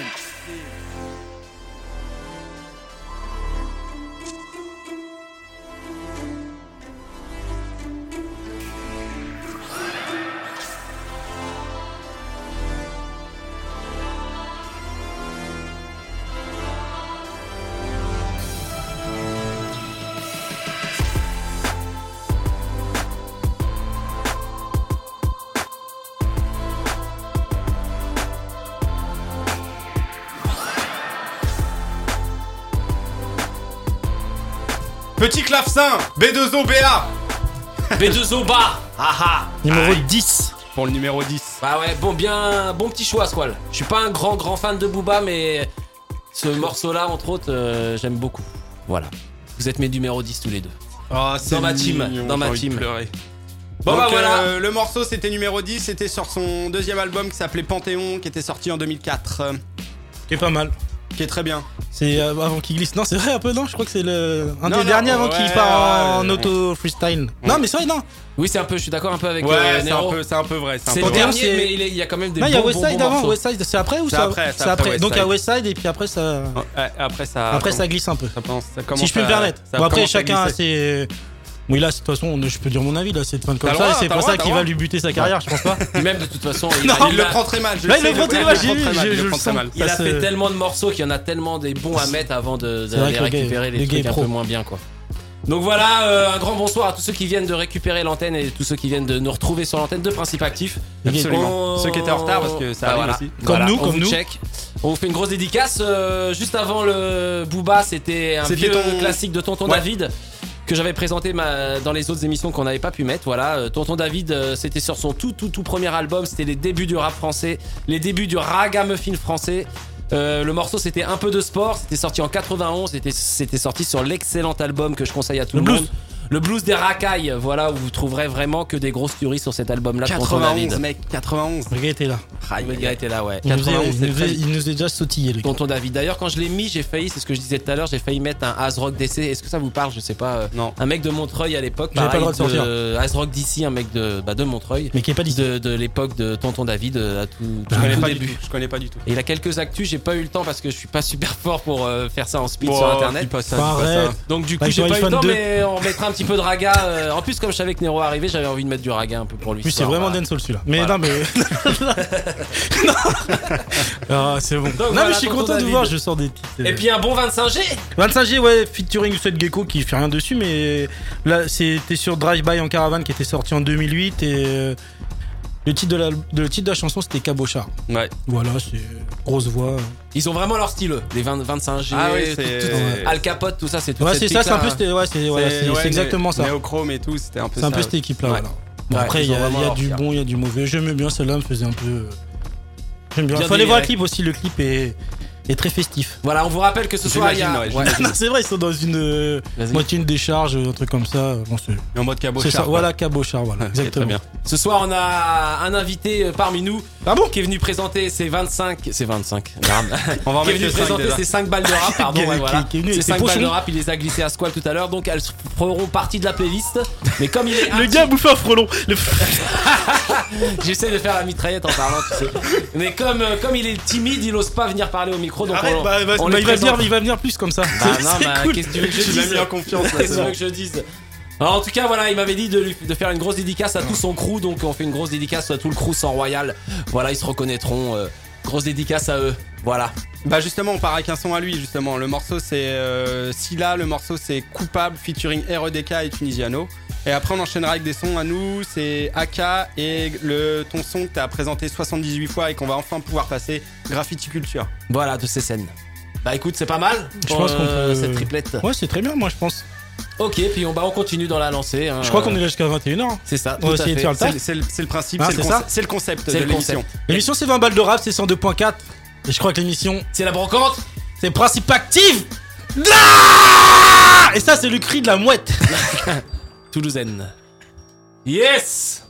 [SPEAKER 1] Petit clavecin, B2OBA.
[SPEAKER 3] B2O bas. Haha.
[SPEAKER 4] Numéro 10.
[SPEAKER 1] Pour le numéro 10.
[SPEAKER 3] Bah ouais, bon petit choix, Squall. Je suis pas un grand fan de Booba, mais ce morceau-là, entre autres, j'aime beaucoup. Voilà. Vous êtes mes numéros 10 tous les deux.
[SPEAKER 1] Oh,
[SPEAKER 3] Dans ma team, dans ma team. Bon
[SPEAKER 1] Donc,
[SPEAKER 3] bah voilà.
[SPEAKER 1] le morceau c'était numéro 10, c'était sur son deuxième album qui s'appelait Panthéon, qui était sorti en 2004.
[SPEAKER 4] Qui est pas mal.
[SPEAKER 1] Qui est très bien.
[SPEAKER 4] C'est avant qu'il glisse. Non, c'est vrai un peu, non? Je crois que c'est un
[SPEAKER 1] Non,
[SPEAKER 4] des derniers avant qu'il part en
[SPEAKER 1] ouais.
[SPEAKER 4] auto freestyle. Non, mais c'est vrai, non.
[SPEAKER 3] Oui, c'est un peu, je suis d'accord un peu avec
[SPEAKER 1] Ouais,
[SPEAKER 3] Nero.
[SPEAKER 1] c'est un peu vrai.
[SPEAKER 3] C'est
[SPEAKER 1] un
[SPEAKER 3] le
[SPEAKER 1] peu vrai.
[SPEAKER 3] dernier,
[SPEAKER 4] c'est-
[SPEAKER 3] mais il y a quand même des
[SPEAKER 4] Non, il y a
[SPEAKER 3] bons
[SPEAKER 4] Westside avant.
[SPEAKER 3] morceaux.
[SPEAKER 4] Westside, c'est après ou
[SPEAKER 1] C'est
[SPEAKER 4] ça
[SPEAKER 1] après,
[SPEAKER 4] C'est après. Donc il y a
[SPEAKER 1] Westside.
[SPEAKER 4] Westside et puis après ça.
[SPEAKER 1] Ouais, après
[SPEAKER 4] Après ça glisse un peu.
[SPEAKER 1] ça commence
[SPEAKER 4] Si je peux me permettre.
[SPEAKER 1] ça
[SPEAKER 4] Bon, après,
[SPEAKER 1] commence à
[SPEAKER 4] chacun a
[SPEAKER 1] glisser.
[SPEAKER 4] ses. Oui, là, de toute façon, je peux dire mon avis, là, c'est de fan comme
[SPEAKER 1] T'as le
[SPEAKER 4] ça,
[SPEAKER 1] droit,
[SPEAKER 4] et c'est
[SPEAKER 1] t'as
[SPEAKER 4] pour
[SPEAKER 1] le
[SPEAKER 4] ça
[SPEAKER 1] droit,
[SPEAKER 4] qu'il
[SPEAKER 1] t'as
[SPEAKER 4] va
[SPEAKER 1] le
[SPEAKER 4] lui buter sa carrière, je pense pas.
[SPEAKER 3] Et même de toute façon,
[SPEAKER 4] Non,
[SPEAKER 1] Il le prend très mal.
[SPEAKER 4] Là, il le prend très mal, je le
[SPEAKER 1] prend très
[SPEAKER 4] sens.
[SPEAKER 1] mal.
[SPEAKER 3] il a
[SPEAKER 4] Ça,
[SPEAKER 3] fait
[SPEAKER 4] c'est-
[SPEAKER 3] tellement de morceaux qu'il y en a tellement des bons à mettre avant de
[SPEAKER 4] C'est vrai
[SPEAKER 3] les
[SPEAKER 4] que le gars-
[SPEAKER 3] récupérer
[SPEAKER 4] le
[SPEAKER 3] les
[SPEAKER 4] gars est
[SPEAKER 3] trucs un
[SPEAKER 4] pro.
[SPEAKER 3] peu moins bien, quoi. Donc voilà, un grand bonsoir à tous ceux qui viennent de récupérer l'antenne et tous ceux qui viennent de nous retrouver sur l'antenne de Principe Actif.
[SPEAKER 1] Absolument. Ceux qui étaient en retard parce que ça
[SPEAKER 3] Bah
[SPEAKER 1] arrive
[SPEAKER 3] voilà.
[SPEAKER 1] aussi.
[SPEAKER 4] Comme nous,
[SPEAKER 3] on
[SPEAKER 4] comme
[SPEAKER 3] vous
[SPEAKER 4] nous.
[SPEAKER 3] check. On vous fait une grosse dédicace. Juste avant le Booba, c'était un
[SPEAKER 1] C'était
[SPEAKER 3] vieux
[SPEAKER 1] ton-
[SPEAKER 3] classique de Tonton
[SPEAKER 1] Ouais.
[SPEAKER 3] David que j'avais présenté dans les autres émissions qu'on n'avait pas pu mettre. Voilà, Tonton David, c'était sur son tout premier album. C'était les débuts du rap français, les débuts du ragamuffin français. Le morceau c'était Un peu de sport, c'était sorti en 91, c'était sorti sur l'excellent album que je conseille à tout le,
[SPEAKER 4] Le blues.
[SPEAKER 3] monde. Le blues des racailles, voilà, où vous trouverez vraiment que des grosses tueries sur cet album-là de Tonton
[SPEAKER 1] 91
[SPEAKER 3] David.
[SPEAKER 1] mec, 91.
[SPEAKER 4] Le gars était là.
[SPEAKER 3] Le gars était là, ouais.
[SPEAKER 4] Il nous,
[SPEAKER 1] 91, c'est très
[SPEAKER 4] il nous est déjà sautillé, le gars.
[SPEAKER 3] Tonton David. D'ailleurs, quand je l'ai mis, j'ai failli, c'est ce que je disais tout à l'heure, j'ai failli mettre un ASRock DC. Est-ce que ça vous parle? Je sais pas.
[SPEAKER 1] Non.
[SPEAKER 3] Un mec de Montreuil à l'époque.
[SPEAKER 4] J'avais pas le droit de
[SPEAKER 3] pareil,
[SPEAKER 4] sortir.
[SPEAKER 3] ASRock DC, un mec de Montreuil.
[SPEAKER 4] Mais qui est pas d'ici.
[SPEAKER 3] De l'époque de Tonton David à tout
[SPEAKER 1] Je connais
[SPEAKER 3] tout
[SPEAKER 1] pas du
[SPEAKER 3] début.
[SPEAKER 1] tout. Je connais pas du tout.
[SPEAKER 3] Et il a quelques actus, j'ai pas eu le temps parce que je suis pas super fort pour faire ça en speed
[SPEAKER 1] Bon,
[SPEAKER 3] sur internet.
[SPEAKER 1] dis pas ça,
[SPEAKER 4] Faut
[SPEAKER 1] dis pas ça.
[SPEAKER 4] arrête.
[SPEAKER 3] Donc du coup,
[SPEAKER 4] Avec
[SPEAKER 3] j'ai
[SPEAKER 4] ton
[SPEAKER 3] pas eu le
[SPEAKER 4] iPhone
[SPEAKER 3] temps,
[SPEAKER 4] 2.
[SPEAKER 3] mais on mettra un petit peu de raga. En plus, comme je savais que Nero arrivait, j'avais envie de mettre du raga un peu pour lui.
[SPEAKER 4] En plus,
[SPEAKER 3] ce
[SPEAKER 4] c'est
[SPEAKER 3] soir,
[SPEAKER 4] vraiment
[SPEAKER 3] voilà.
[SPEAKER 4] dancehall celui-là. Mais
[SPEAKER 3] Voilà.
[SPEAKER 4] non, mais. Non. Ah, c'est bon. Non,
[SPEAKER 3] voilà,
[SPEAKER 4] mais je suis
[SPEAKER 3] tonton
[SPEAKER 4] content de
[SPEAKER 3] David.
[SPEAKER 4] voir, je sors des petites.
[SPEAKER 3] Et puis un bon 25G.
[SPEAKER 4] 25G, ouais, featuring Seth Gecko qui fait rien dessus, mais là, c'était sur Drive By en caravane qui était sorti en 2008 et Le titre de la chanson, c'était Cabochard.
[SPEAKER 1] Ouais.
[SPEAKER 4] Voilà, c'est grosse voix.
[SPEAKER 3] Ils ont vraiment leur style, eux. Les 25G,
[SPEAKER 1] Ah oui, c'est
[SPEAKER 3] Al Capote, tout ça, c'est tout.
[SPEAKER 4] Ouais, c'est ça, c'est un peu, c'est exactement ça.
[SPEAKER 1] Néochrome et tout, c'était un peu
[SPEAKER 4] C'est
[SPEAKER 1] ça.
[SPEAKER 4] un peu cette équipe-là,
[SPEAKER 1] Ouais.
[SPEAKER 4] voilà. Bon,
[SPEAKER 3] Ouais,
[SPEAKER 4] après, il y a du bon, il y a du mauvais. J'aime bien, celle-là me faisait un peu. J'aime bien.
[SPEAKER 3] Bien
[SPEAKER 4] Faut aller voir le
[SPEAKER 3] déliré.
[SPEAKER 4] clip aussi, le clip est très festif.
[SPEAKER 3] Voilà, on vous rappelle que ce soir, il y a.
[SPEAKER 1] J'imagine, ouais,
[SPEAKER 3] Ouais.
[SPEAKER 1] j'imagine.
[SPEAKER 4] Non, c'est vrai, ils sont dans une
[SPEAKER 3] Vas-y.
[SPEAKER 4] moitié une décharge, un truc comme ça. Bon,
[SPEAKER 1] Et en mode
[SPEAKER 4] c'est ça,
[SPEAKER 1] cabochard.
[SPEAKER 4] voilà, Cabochard, voilà,
[SPEAKER 1] C'est très
[SPEAKER 4] exactement.
[SPEAKER 1] bien.
[SPEAKER 3] Ce soir, on a un invité parmi nous
[SPEAKER 4] Ah bon
[SPEAKER 3] qui est venu présenter ses 25. C'est 25. Merde.
[SPEAKER 1] On va en
[SPEAKER 3] Qui est
[SPEAKER 1] mettre
[SPEAKER 3] venu
[SPEAKER 1] les 5
[SPEAKER 3] présenter
[SPEAKER 1] déjà.
[SPEAKER 3] ses 5 balles de rap, pardon, ouais, voilà.
[SPEAKER 4] qui est venu
[SPEAKER 3] Ses
[SPEAKER 4] avec ses
[SPEAKER 3] 5 balles de
[SPEAKER 4] pochons.
[SPEAKER 3] rap, il les a glissées à Squall tout à l'heure, donc elles feront partie de la playlist. Mais comme il est.
[SPEAKER 4] Le gars a bouffé un frelon.
[SPEAKER 3] J'essaie de faire la mitraillette en parlant, tu sais. Mais comme il est timide, il ose pas venir parler au micro, donc
[SPEAKER 4] Arrête,
[SPEAKER 3] on les
[SPEAKER 4] il va
[SPEAKER 3] présente.
[SPEAKER 4] venir plus comme ça.
[SPEAKER 3] Bah non,
[SPEAKER 4] C'est
[SPEAKER 3] bah,
[SPEAKER 4] cool.
[SPEAKER 3] qu'est-ce que tu veux que je
[SPEAKER 1] Tu l'as
[SPEAKER 3] dise
[SPEAKER 1] mis en confiance, là,
[SPEAKER 3] Qu'est-ce que
[SPEAKER 1] c'est
[SPEAKER 3] tu veux
[SPEAKER 1] bon.
[SPEAKER 3] que je dise Alors en tout cas voilà, il m'avait dit de faire une grosse dédicace à tout son crew, donc on fait une grosse dédicace à tout le crew sans Royal. Voilà, ils se reconnaîtront. Grosse dédicace à eux. Voilà.
[SPEAKER 1] Bah justement, on part avec un son à lui justement. Le morceau c'est Scylla, le morceau c'est Coupable featuring REDK et Tunisiano. Et après on enchaînera avec des sons à nous, c'est AK et ton son que t'as présenté 78 fois et qu'on va enfin pouvoir passer, Graffiti Culture.
[SPEAKER 3] Voilà, de ces scènes. Bah écoute, c'est pas mal
[SPEAKER 4] Je pense qu'on peut...
[SPEAKER 3] cette triplette.
[SPEAKER 4] Ouais, c'est très bien, moi je pense.
[SPEAKER 3] Ok, puis on continue dans la lancée. Hein.
[SPEAKER 4] Je crois qu'on est là jusqu'à 21h.
[SPEAKER 3] C'est ça.
[SPEAKER 4] On va
[SPEAKER 3] tout à
[SPEAKER 4] essayer de
[SPEAKER 3] fait.
[SPEAKER 4] faire le taf.
[SPEAKER 1] C'est le principe,
[SPEAKER 4] Ah,
[SPEAKER 1] c'est le
[SPEAKER 4] c'est ça
[SPEAKER 1] c'est le concept
[SPEAKER 3] C'est
[SPEAKER 1] de
[SPEAKER 3] le
[SPEAKER 1] l'émission.
[SPEAKER 3] concept.
[SPEAKER 4] L'émission c'est 20 balles de rap, c'est 102.4. Et je crois que l'émission
[SPEAKER 3] C'est la brocante.
[SPEAKER 4] c'est Principe Active. Et ça c'est le cri de la mouette.
[SPEAKER 3] Toulousaine. Yes.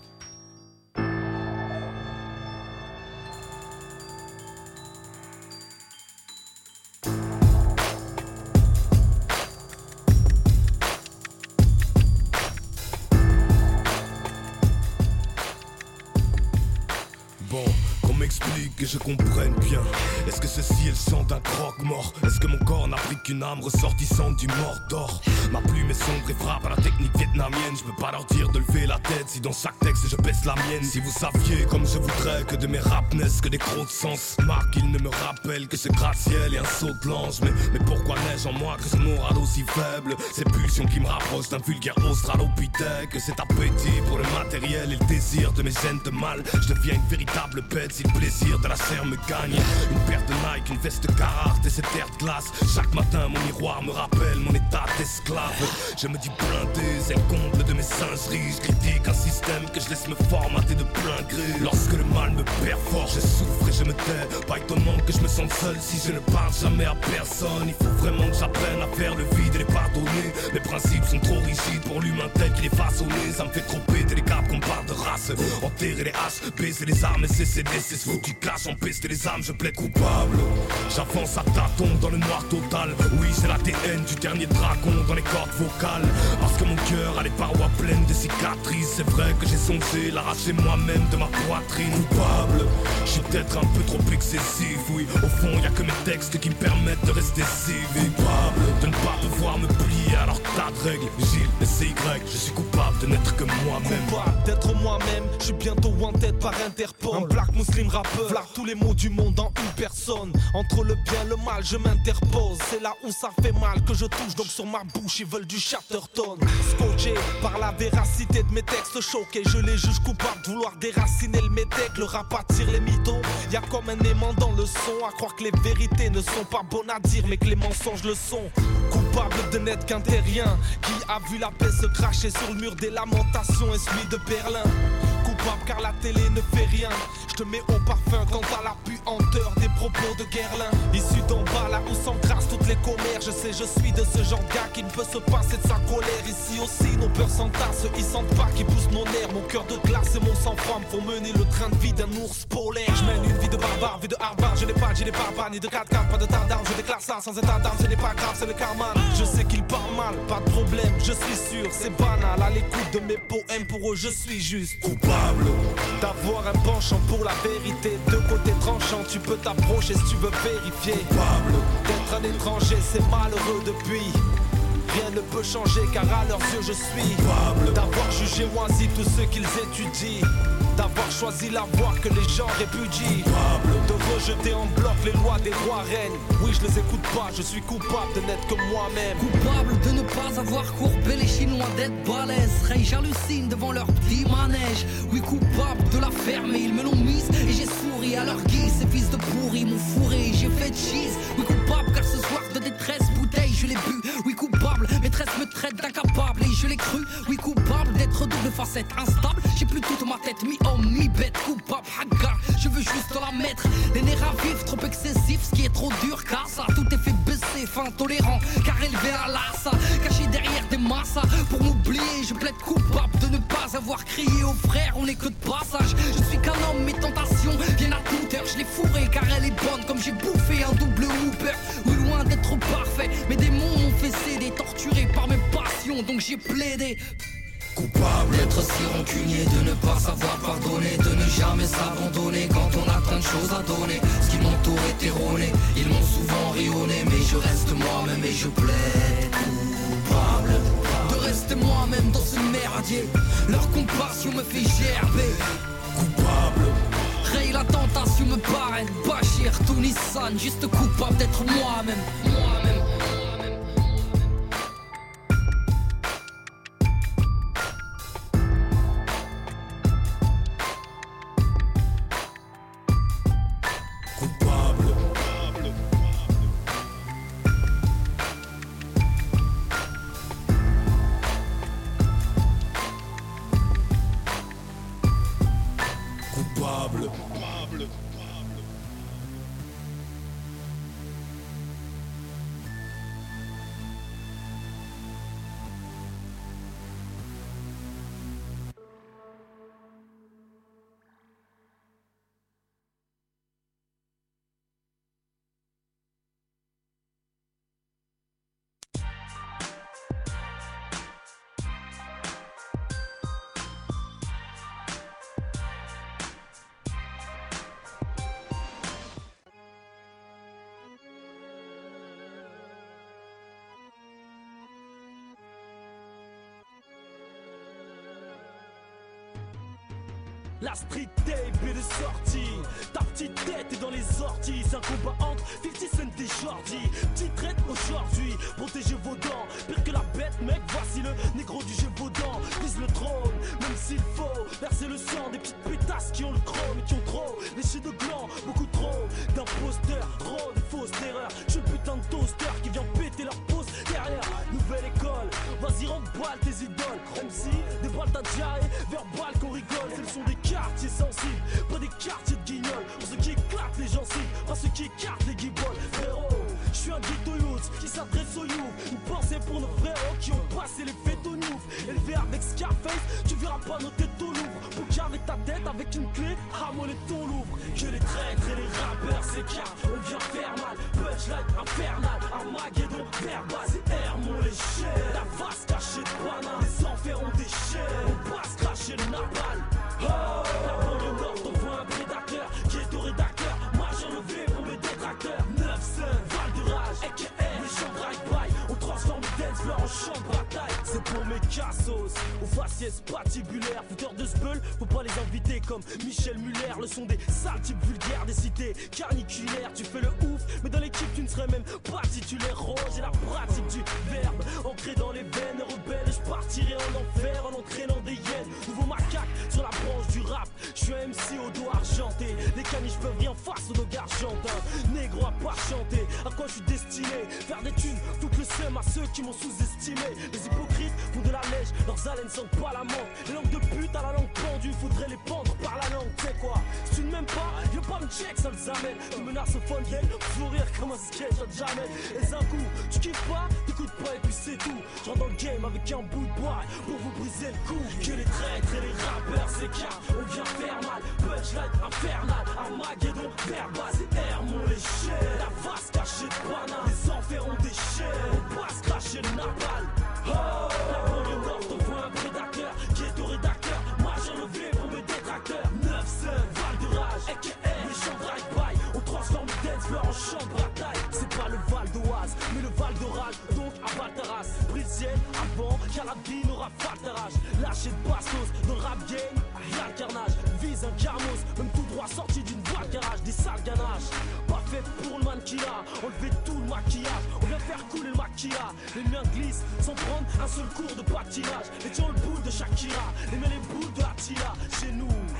[SPEAKER 2] Bon, qu'on m'explique que je comprenne bien. Est-ce que ceci est le sang d'un croque-mort? Est-ce que mon corps n'a pris qu'une âme ressortissante du Mordor? Ma plume est sombre et frappe à la technique vietnamienne. Je peux pas leur dire de lever la tête si dans chaque texte je baisse la mienne. Si vous saviez comme je voudrais que de mes raps naissent que des crocs de sens. Marc, il ne me rappelle que ce gratte-ciel et un saut de blanche. Mais pourquoi n'ai-je en moi que ce moral aussi faible? Ces pulsions qui me rapprochent d'un vulgaire australopithèque. Cet appétit pour le matériel et le désir de mes gènes de mal. Je deviens une véritable bête si le plaisir de la chair me gagne. Une paire de Nike, une veste Carhartt et cet air de glace. Chaque matin mon miroir me rappelle mon état d'esclave. Je me dis blindé, c'est le comble de mes singeries. Je critique un système que je laisse me formater de plein gré. Lorsque le mal me perfore, je souffre et je me tais. Pas étonnant que je me sente seul si je ne parle jamais à personne. Il faut vraiment que j'apprenne à faire le vide et les pardonner. Mes principes sont trop rigides pour l'humain tel qu'il est façonné. Ça me fait trop péter les câbles qu'on parle de race. Enterrer les haches, baiser les armes et cesser de laisser ce foutu cache. Empester les âmes, je plais coupable. J'avance à tâtons dans le noir total. Oui, c'est l'ADN du dernier dragon dans les cordes vocales. Parce que mon cœur a les parois pleines de cicatrices. C'est vrai que j'ai songé l'arracher moi-même de ma poitrine. Coupable, je suis peut-être un peu trop excessif. Oui, au fond, y a que mes textes qui me permettent de rester civil. Coupable de ne pas pouvoir me plier à leur tas de règles. Gilles, et c'est Y, je suis coupable de n'être que moi-même.
[SPEAKER 9] Coupable d'être moi-même, je suis bientôt en tête par Interpol. Un black muslim rappeur, flaque tous les mots du monde en une personne. Entre le bien et le mal, je m'interpose. C'est là où ça fait mal que je touche, donc sur ma bouche ils veulent du Chatterton. Scotché par la véracité de mes textes choqués, je les juge coupables de vouloir déraciner le métèque. Le rap attire les mythos, y'a comme un aimant dans le son. À croire que les vérités ne sont pas bonnes à dire, mais que les mensonges le sont. Coupable de n'être qu'un terrien qui a vu la paix se cracher sur le mur des lamentations et celui de Berlin. Coupable car la télé ne fait rien. Je te mets au parfum quant à la puanteur des propos de Guerlain. Issu d'en bas là où s'encrassent toutes les commères. Je sais, je suis de ce genre de gars qui ne peut se passer de sa colère. Ici aussi nos peurs s'entassent, ils sentent pas qui poussent nos nerfs. Mon cœur de glace et mon sang-froid me font mener le train de vie d'un ours polaire. Je mène une vie de barbare, vie de hardbar. Je n'ai pas de gilet pare-balles ni de 4x4, pas de tardam. Je déclasse ça sans état d'âme, ce n'est pas grave, c'est le karma. Je sais qu'ils parlent mal, pas de problème, je suis sûr, c'est banal. À l'écoute de mes poèmes, pour eux je suis juste
[SPEAKER 2] Coupable
[SPEAKER 9] d'avoir un penchant pour la vérité. Deux côtés tranchants, tu peux t'approcher si tu veux vérifier.
[SPEAKER 2] Coupable
[SPEAKER 9] D'être un étranger, c'est malheureux depuis. Rien ne peut changer car à leurs yeux je suis
[SPEAKER 2] Coupable
[SPEAKER 9] d'avoir jugé moisi tous ceux qu'ils étudient. D'avoir choisi la voie que les gens répudient. De rejeter en bloc les lois des rois reines. Oui, je les écoute pas, je suis coupable de n'être que moi-même.
[SPEAKER 10] Coupable de ne pas avoir courbé les Chinois d'être balèzes. Ray, j'hallucine devant leur petit manège. Oui, coupable de la ferme bête, coupable, hagar, je veux juste la mettre. Les nerfs à vif, trop excessif, ce qui est trop dur car ça tout est fait baisser, fin tolérant, car élevé à l'assa, caché derrière des massas. Pour m'oublier, je plaide coupable de ne pas avoir crié aux frères, on est que de passage. Je suis qu'un homme, mes tentations viennent à toute heure. Je l'ai fourrée car elle est bonne, comme j'ai bouffé un double hooper. Oui, loin d'être parfait, mes démons m'ont fait céder, torturé par mes passions, donc j'ai plaidé. Coupable d'être si rancunier, de ne pas savoir pardonner, de ne jamais s'abandonner quand on a plein de choses à donner. Ce qui m'entoure est erroné, ils m'ont souvent rayonné, mais je reste moi-même et je plaide. Coupable de rester moi-même dans ce merdier, leur compassion me fait gerber. Coupable, Ray la tentation me parraine, Bachir, tout Nissan, juste coupable d'être moi-même.
[SPEAKER 2] La street tape est de sortie, ta petite tête est dans les orties. C'est un combat entre 50 Cent et Jordi. Petite traite aujourd'hui, protégez vos dents. Pire que la bête mec, voici le négro du Gévaudan. Vise le trône, même s'il faut verser le sang des petites pétasses qui ont le chrome et qui ont trop léché de gland. Beaucoup trop d'imposteurs, trop de fausses terreurs. Je suis le putain de toaster qui vient péter leur pose derrière. Nouvelle école, vas-y remballe tes idoles. MC, déballe ta diarrhée, verbal qu'on rigole. C'est le son des quartiers sensibles, pas des quartiers de guignols. Pour ceux qui éclatent les gencives, pas ceux qui écartent les guibolles. Frérot, je suis un ghetto youth qui s'adresse aux youth. Une pensée pour nos frérots qui ont passé les fêtes au Nouf. Élevé avec Scarface, tu verras pas nos têtes au Louvre. Pour carrer ta tête avec une clé, ramoler ton Louvre. Que les traîtres et les rappeurs s'écartent, on vient faire mal. Punchline infernal, Armageddon verbal. C'est Hermon léger, la face cachée de Panama. Les enfers ont des chaînes, on passe cracher le napalm. Oh, la banlieue nord t'envoie un prédateur qui est au rédacteur. Marche enlevé pour mes détracteurs. 9-5, Val de Rage, a.k.a. les champs drive-by. On transforme le dance floor en champ de bataille. C'est pour mes cassos, aux faciès patibulaires. Fouteurs de sbeul, faut pas les inviter comme Michel Muller. Le son des sales types vulgaires des cités carniculaires. Tu fais le ouf, mais dans l'équipe tu ne serais même pas titulaire. Rose et la pratique du verbe ancré dans les veines rebelles. Je partirai en enfer en entraînant des hyènes. Nouveau macaque sur la branche du rap. Je suis un MC au dos argenté. Les caniches peuvent rien face au dog argentin. Négro à pas chanter, à quoi je suis destiné? Faire des thunes, tout le seum à ceux qui m'ont sous-estimé. Les hypocrites font de la neige, leurs haleines sentent pas la menthe. Les langues de pute à la langue pendue, faudrait les pendre par la langue. Tu sais quoi, si tu ne m'aimes pas, viens pas me check, ça les amène. Tu menaces au fun game, fleurir comme un sketch à jamais. Et un coup, tu kiffes pas, t'écoutes pas et puis c'est tout. Je rentre dans le game avec un bout de bois pour vous briser le cou. Que les traîtres et les rappeurs s'écartent, on vient faire mal. Punchline infernal, Armageddon verbal. C'est Hermon léger, la face cachée de Panama. Les enfers ont des chaînes, on passe cracher le napalm. Oh, la banlieue nord t'envoie un prédateur qui est au rédacteur. Marche enlevé pour mes détracteurs. 9-5, Val de Rage, a.k.a. les champs drive-by. On transforme le dance floor en champ de bataille. C'est pas le Val d'Oise, mais le Val d'Oral. Donc à Baltaras, Brisienne, avant Carabine aura Faltaras. Lâcher de bastos dans le rap game, y'a le carnage. Vise un carmos, même tout droit sorti d'une voie de garage. Des sales ganaches, pas fait pour le mannequinat. Enlever tout le maquillage, on vient faire couler le maquillage. Les miens glissent sans prendre un seul cours de patinage. Les tiens le boule de Shakira, les mets les boules de Attila. Chez nous, on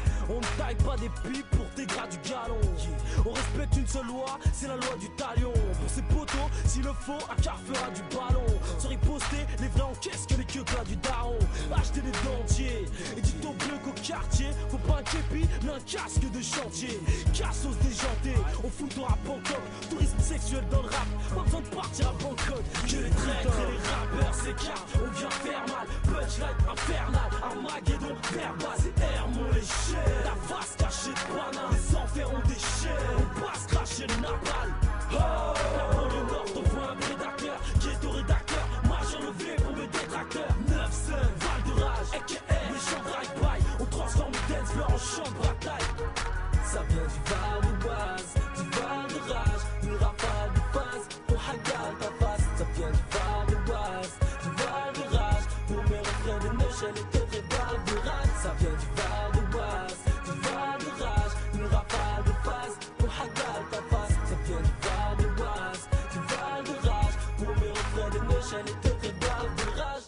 [SPEAKER 2] taille pas des pipes pour tes gras du galon. On respecte une seule loi, c'est la loi du talion. Pour ces poteaux, s'il le faut, un quart fera du ballon. Sans riposter, les vrais encaissent que les queues plats du daron. Achetez des dentiers et dites au bleu qu'au quartier, faut pas un képi, mais un casque de chantier. Cassos déjanté, on fout à Bangkok. Tourisme sexuel dans le rap, pas besoin de partir à Bangkok. Que les traîtres et les rappeurs s'écartent, on vient faire mal. Punchline infernal, Armageddon verbal. C'est Hermon l'échelle, la face cachée de banane. Les enfers ont des chaînes, on passe cracher le napalm. Oh, la banlieue nord t'envoie un prédateur qui est au rédacteur. Majeur levé pour mes détracteurs. 9-5, Val de Rage, a.k.a. les champs drive-by. On transforme le dance floor en champ de bataille. Ça vient du Val d'Oise, du Val de Rage. Une rafale de phase, on hagale ta face. Ça vient du Val d'Oise, du Val de Rage. Pour mes refrains de Neuchâtel et de Val de Rage. Ça vient du Val d'Oise, du Val de Rage. Une rafale de phase, on hagale ta face. Ça vient du Val d'Oise, du Val de Rage. Pour mes refrains de Neuchâtel et de Val de Rage.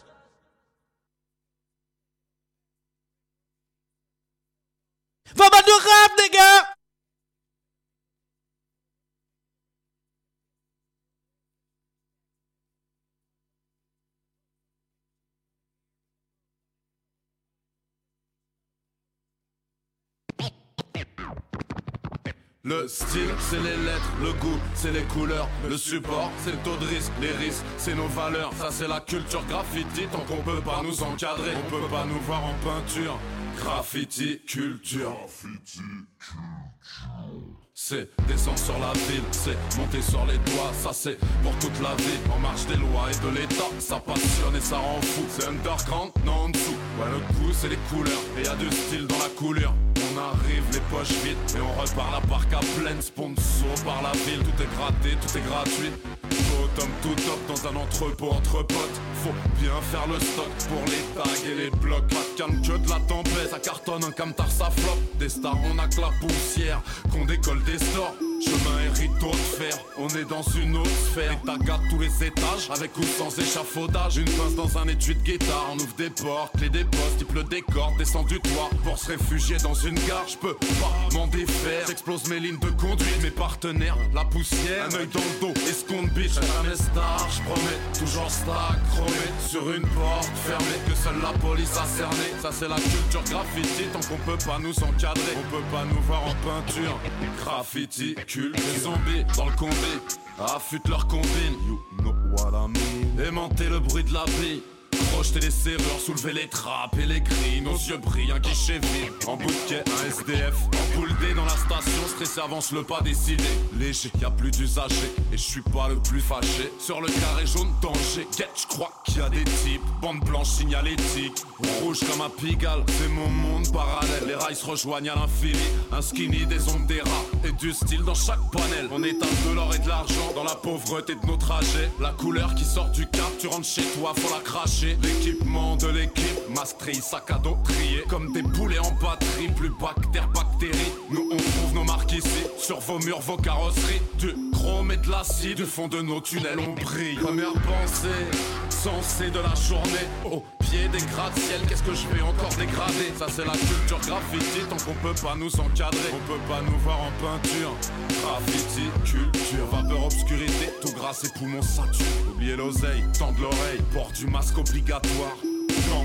[SPEAKER 3] Va battre le rap, les gars!
[SPEAKER 11] Le style, c'est les lettres, le goût, c'est les couleurs, le support, c'est le taux de risque, les risques, c'est nos valeurs. Ça c'est la culture graffiti, tant qu'on peut pas nous encadrer, on peut pas nous voir en peinture. Graffiti, culture. C'est descendre sur la ville, c'est monter sur les toits. Ça c'est pour toute la vie, en marche des lois et de l'état. Ça passionne et ça rend fou, c'est underground, non en dessous. Ouais le coup c'est les couleurs, et y a du style dans la coulure. On arrive les poches vides, et on repart la barque à pleine. Sponsor par la ville, tout est gratté, tout est gratuit. Bottom tout top dans un entrepôt entre potes. Faut bien faire le stock pour les tags et les blocs. Pas de canne que de la tempête, ça cartonne un camtar ça flop. Des stars on a que la poussière, qu'on décolle des stores. Chemin et rideau de fer, on est dans une autre sphère. Et tagas tous les étages, avec ou sans échafaudage. Une pince dans un étui de guitare, on ouvre des portes, clés des postes, type le décor, descend du toit. Pour se réfugier dans une gare, j'peux pas m'en défaire. J'explose mes lignes de conduite, mes partenaires, la poussière. Un œil dans le dos, escompte bitch, jamais star, j'promets. Toujours stack, chromé, sur une porte fermée, que seule la police a cerné. Ça c'est la culture graffiti, tant qu'on peut pas nous encadrer. On peut pas nous voir en peinture. Graffiti, les zombies dans le combi, affûtent leur combine. You know what I mean. Aimanter le bruit de la vie, projeter les serrures, soulever les trappes et les grilles. Nos yeux brillent, un guichet vide. En bout de quai, un SDF. En boule D dans la station, stressé avance le pas décidé. Léger, y'a plus d'usagers, et je suis pas le plus fâché. Sur le carré jaune, danger. Get, j'crois qu'il y a des types. Bande blanche signalétique, rouge comme un Pigalle. C'est mon monde parallèle, les rails se rejoignent à l'infini. Un skinny, des ondes, des rats, et du style dans chaque panel. On étale de l'or et de l'argent dans la pauvreté de nos trajets. La couleur qui sort du cap, tu rentres chez toi, faut la cracher. L'équipement de l'équipe, masque tri, sac à dos trié. Comme des poulets en batterie, plus bactéries. Nous on trouve nos marques ici, sur vos murs, vos carrosseries. Du chrome et de l'acide, du fond de nos tunnels on brille. Première pensée, sensée de la journée. Au pied des gratte-ciel, qu'est-ce que je vais encore dégrader? Ça c'est la culture graffiti, tant qu'on peut pas nous encadrer. On peut pas nous voir en peinture. Graffiti, culture, vapeur, obscurité, tout gras et poumons saturés. Oubliez l'oseille, tendre l'oreille, port du masque obligatoire. Blanc,